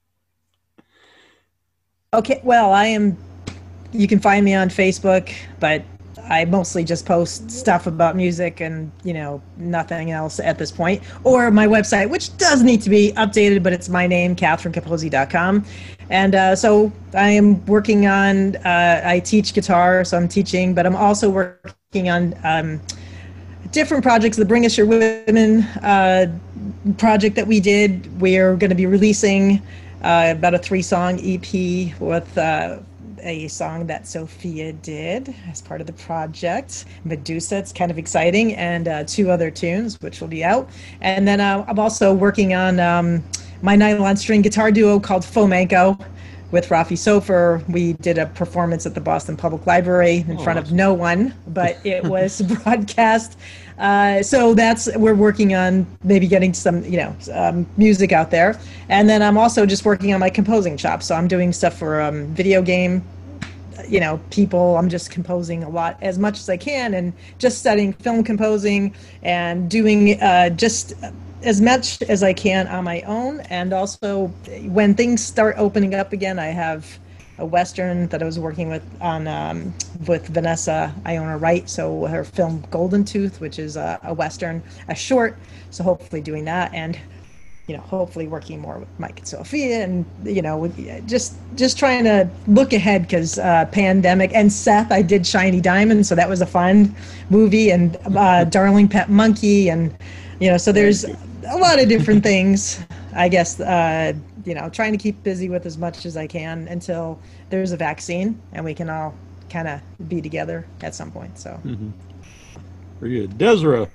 Okay, well, I am. You can find me on Facebook, but I mostly just post stuff about music and, you know, nothing else at this point. Or my website, which does need to be updated, but it's my name, Catherine Capozzi dot com. And uh, so I am working on, uh, I teach guitar, so I'm teaching, but I'm also working on um, different projects. The Bring Us Your Women uh, project that we did, we're going to be releasing uh, about a three-song E P with uh, a song that Sophia did as part of the project, Medusa. It's kind of exciting, and uh, two other tunes, which will be out. And then uh, I'm also working on um, my nylon string guitar duo called Fomenko with Rafi Sofer. We did a performance at the Boston Public Library in Oh, front of awesome. no one, but it was broadcast. Uh, so that's, we're working on maybe getting some, you know, um, music out there. And then I'm also just working on my composing shop. So I'm doing stuff for um, video game, you know, people. I'm just composing a lot, as much as I can, and just studying film composing and doing uh, just as much as I can on my own. And also when things start opening up again, I have a Western that I was working with on um, with Vanessa Iona Wright. So her film Golden Tooth, which is a, a Western, a short. So hopefully doing that, and you know, hopefully working more with Mike and Sophia, and you know, with, just just trying to look ahead, because uh, pandemic. And Seth, I did Shiny Diamond, so that was a fun movie, and uh, Darling Pet Monkey, and you know, so there's a lot of different things. I guess uh, you know, trying to keep busy with as much as I can until there's a vaccine and we can all kind of be together at some point. So. Mm-hmm. Very good. Desra.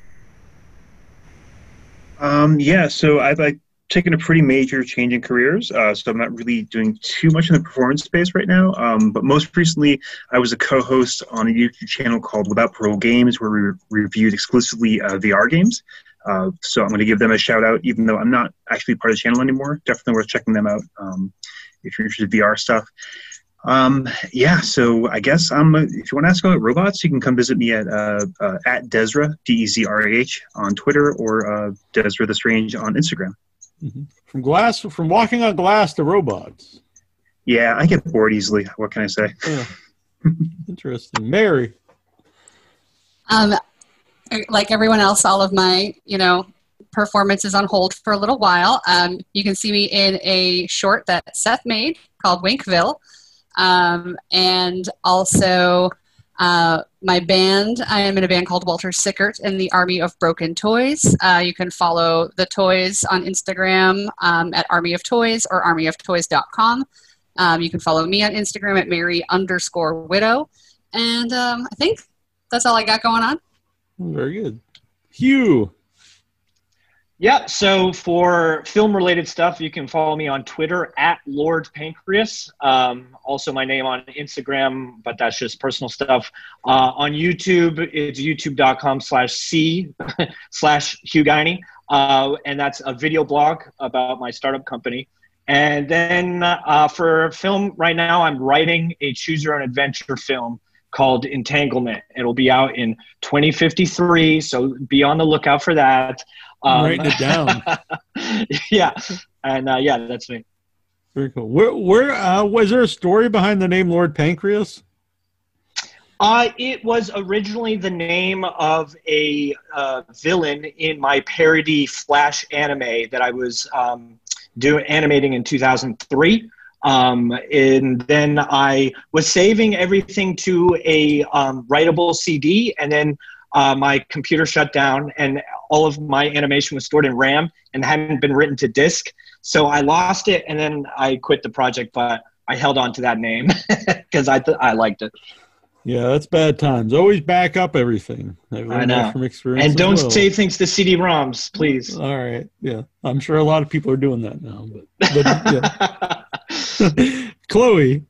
Um, yeah, so I've like taken a pretty major change in careers. Uh, so I'm not really doing too much in the performance space right now. Um, but most recently, I was a co-host on a YouTube channel called Without Parole Games, where we re- reviewed exclusively uh, V R games. Uh, so I'm going to give them a shout out, even though I'm not actually part of the channel anymore. Definitely worth checking them out um, if you're interested in V R stuff. Um, yeah, so I guess I'm. A, if you want to ask about robots, you can come visit me at uh, uh, at Dezra D E Z R A H on Twitter, or uh, Dezra the Strange on Instagram. Mm-hmm. From glass, from walking on glass to robots. Yeah, I get bored easily. What can I say? Yeah. Interesting. Mary. Um, like everyone else, all of my, you know, performances on hold for a little while. Um, you can see me in a short that Seth made called Winkville. Um, and also uh, my band, I am in a band called Walter Sickert and the Army of Broken Toys. Uh, you can follow the toys on Instagram um, at Army of Toys or army of toys dot com. Um, you can follow me on Instagram at Mary underscore widow. And um, I think that's all I got going on. Very good. Hugh. Yeah, so for film-related stuff, you can follow me on Twitter at Lord Pancreas. Um, also my name on Instagram, but that's just personal stuff. Uh, on YouTube, it's youtube.com slash C slash Hugh Guiney. Uh, and that's a video blog about my startup company. And then uh, for film right now, I'm writing a choose your own adventure film called Entanglement. It'll be out in twenty fifty-three, so be on the lookout for that. I'm Um, writing it down. yeah, and uh, yeah, that's me. Very cool. Where, where uh, was there a story behind the name Lord Pancreas? Uh, it was originally the name of a uh, villain in my parody Flash anime that I was um, doing animating in two thousand three. Um, and then I was saving everything to a um, writable C D, and then uh, my computer shut down, and all of my animation was stored in RAM and hadn't been written to disk. So I lost it, and then I quit the project, but I held on to that name because I th- I liked it. Yeah, that's bad times. Always back up everything. I, I know. From experience And as don't well. save things to C D ROMs, please. All right. Yeah, I'm sure a lot of people are doing that now. But, but yeah. Chloe.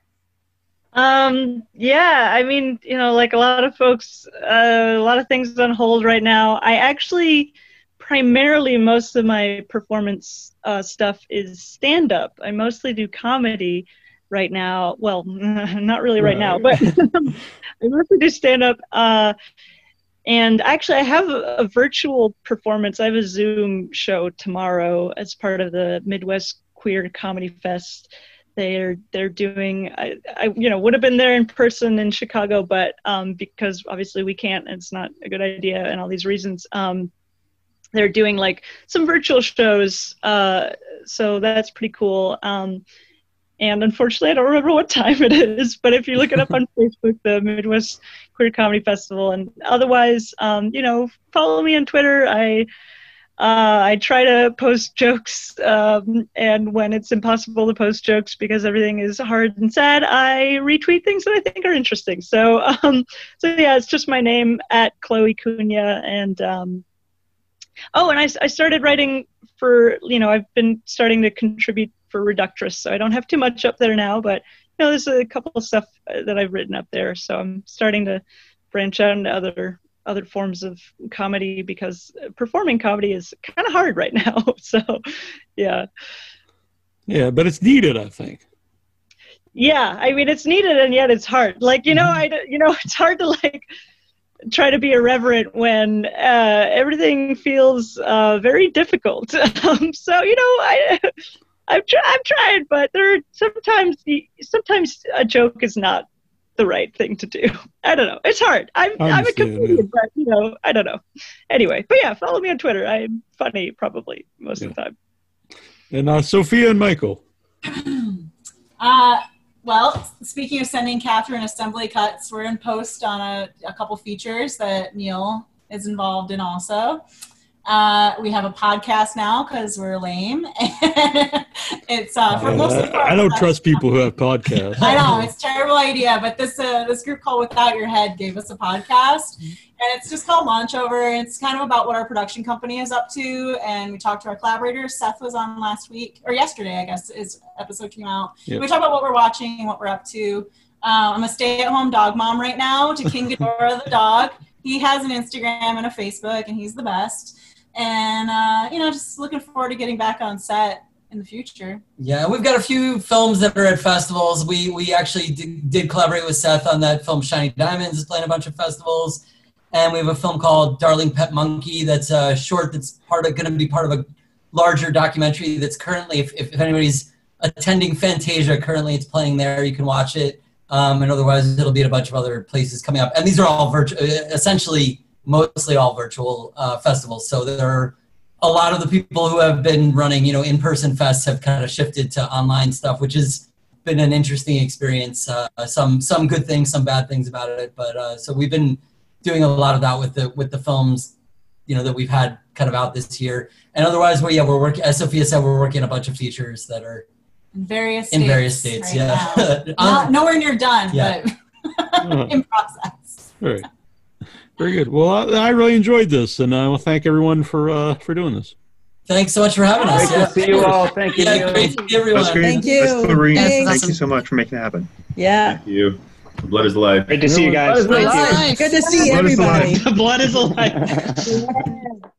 Um, yeah, I mean, you know, like a lot of folks, uh, a lot of things on hold right now. I actually, primarily, most of my performance uh, stuff is stand-up. I mostly do comedy right now. Well, not really right, right. now, but I mostly do stand-up. Uh, and actually, I have a, a virtual performance. I have a Zoom show tomorrow as part of the Midwest Queer Comedy Fest. They're they're doing. I, I you know would have been there in person in Chicago, but um, because obviously we can't, and it's not a good idea, and all these reasons. Um, they're doing like some virtual shows, uh, so that's pretty cool. Um, and unfortunately, I don't remember what time it is. But if you look it up on Facebook, the Midwest Queer Comedy Festival, and otherwise, um, you know, follow me on Twitter. I. Uh, I try to post jokes, um, and when it's impossible to post jokes because everything is hard and sad, I retweet things that I think are interesting. So, um, so yeah, it's just my name at Chloe Cunha, and um, oh, and I, I started writing for, you know, I've been starting to contribute for Reductress, so I don't have too much up there now, but you know, there's a couple of stuff that I've written up there, so I'm starting to branch out into other. other forms of comedy because performing comedy is kind of hard right now. So, yeah. Yeah, but it's needed, I think. Yeah, I mean, it's needed and yet it's hard. Like, you know, I, you know, it's hard to like try to be irreverent when uh, everything feels uh, very difficult. um, so, you know, I, I've, tr- I've tried, but there are sometimes, sometimes a joke is not the right thing to do. I don't know. It's hard. I'm I'm a comedian, yeah. But you know, I don't know. Anyway, but yeah, follow me on Twitter. I'm funny probably most yeah. of the time. And uh, Sophia and Michael. uh, well, speaking of sending Catherine assembly cuts, we're in post on a, a couple features that Neil is involved in also. Uh, we have a podcast now because we're lame. it's uh, for yeah, most of I, I don't trust people who have podcasts. I know, it's a terrible idea, but this uh, this group called Without Your Head gave us a podcast, and it's just called Launch Over. It's kind of about what our production company is up to, and we talked to our collaborators. Seth was on last week, or yesterday, I guess, his episode came out. Yep. We talk about what we're watching and what we're up to. Uh, I'm a stay-at-home dog mom right now to King Ghidorah the dog. He has an Instagram and a Facebook, and he's the best. And, uh, you know, just looking forward to getting back on set in the future. Yeah, we've got a few films that are at festivals. We we actually did, did collaborate with Seth on that film Shiny Diamonds. Is playing a bunch of festivals. And we have a film called Darling Pet Monkey that's a short that's part of going to be part of a larger documentary that's currently, if, if anybody's attending Fantasia, currently it's playing there. You can watch it. Um, and otherwise, it'll be at a bunch of other places coming up. And these are all virtual, essentially mostly all virtual uh, festivals. So there are a lot of the people who have been running, you know, in-person fests have kind of shifted to online stuff, which has been an interesting experience. Uh, some some good things, some bad things about it. But uh, so we've been doing a lot of that with the with the films, you know, that we've had kind of out this year. And otherwise, well, yeah, we're working. As Sophia said, we're working on a bunch of features that are in various in states various states. Right Yeah, Not, nowhere near done, yeah. but in process. Right. Very good. Well, I, I really enjoyed this, and I want to thank everyone for uh, for doing this. Thanks so much for having us. Great to see you all. Thank you. Yeah, great to see everyone. That's great. Thank you. That's Lorene. Thanks. Thank you so much for making it happen. Yeah. Thank you. The blood is alive. Great to see you guys. Blood is Thank you. alive. Good to see Blood is alive. everybody. The blood is alive.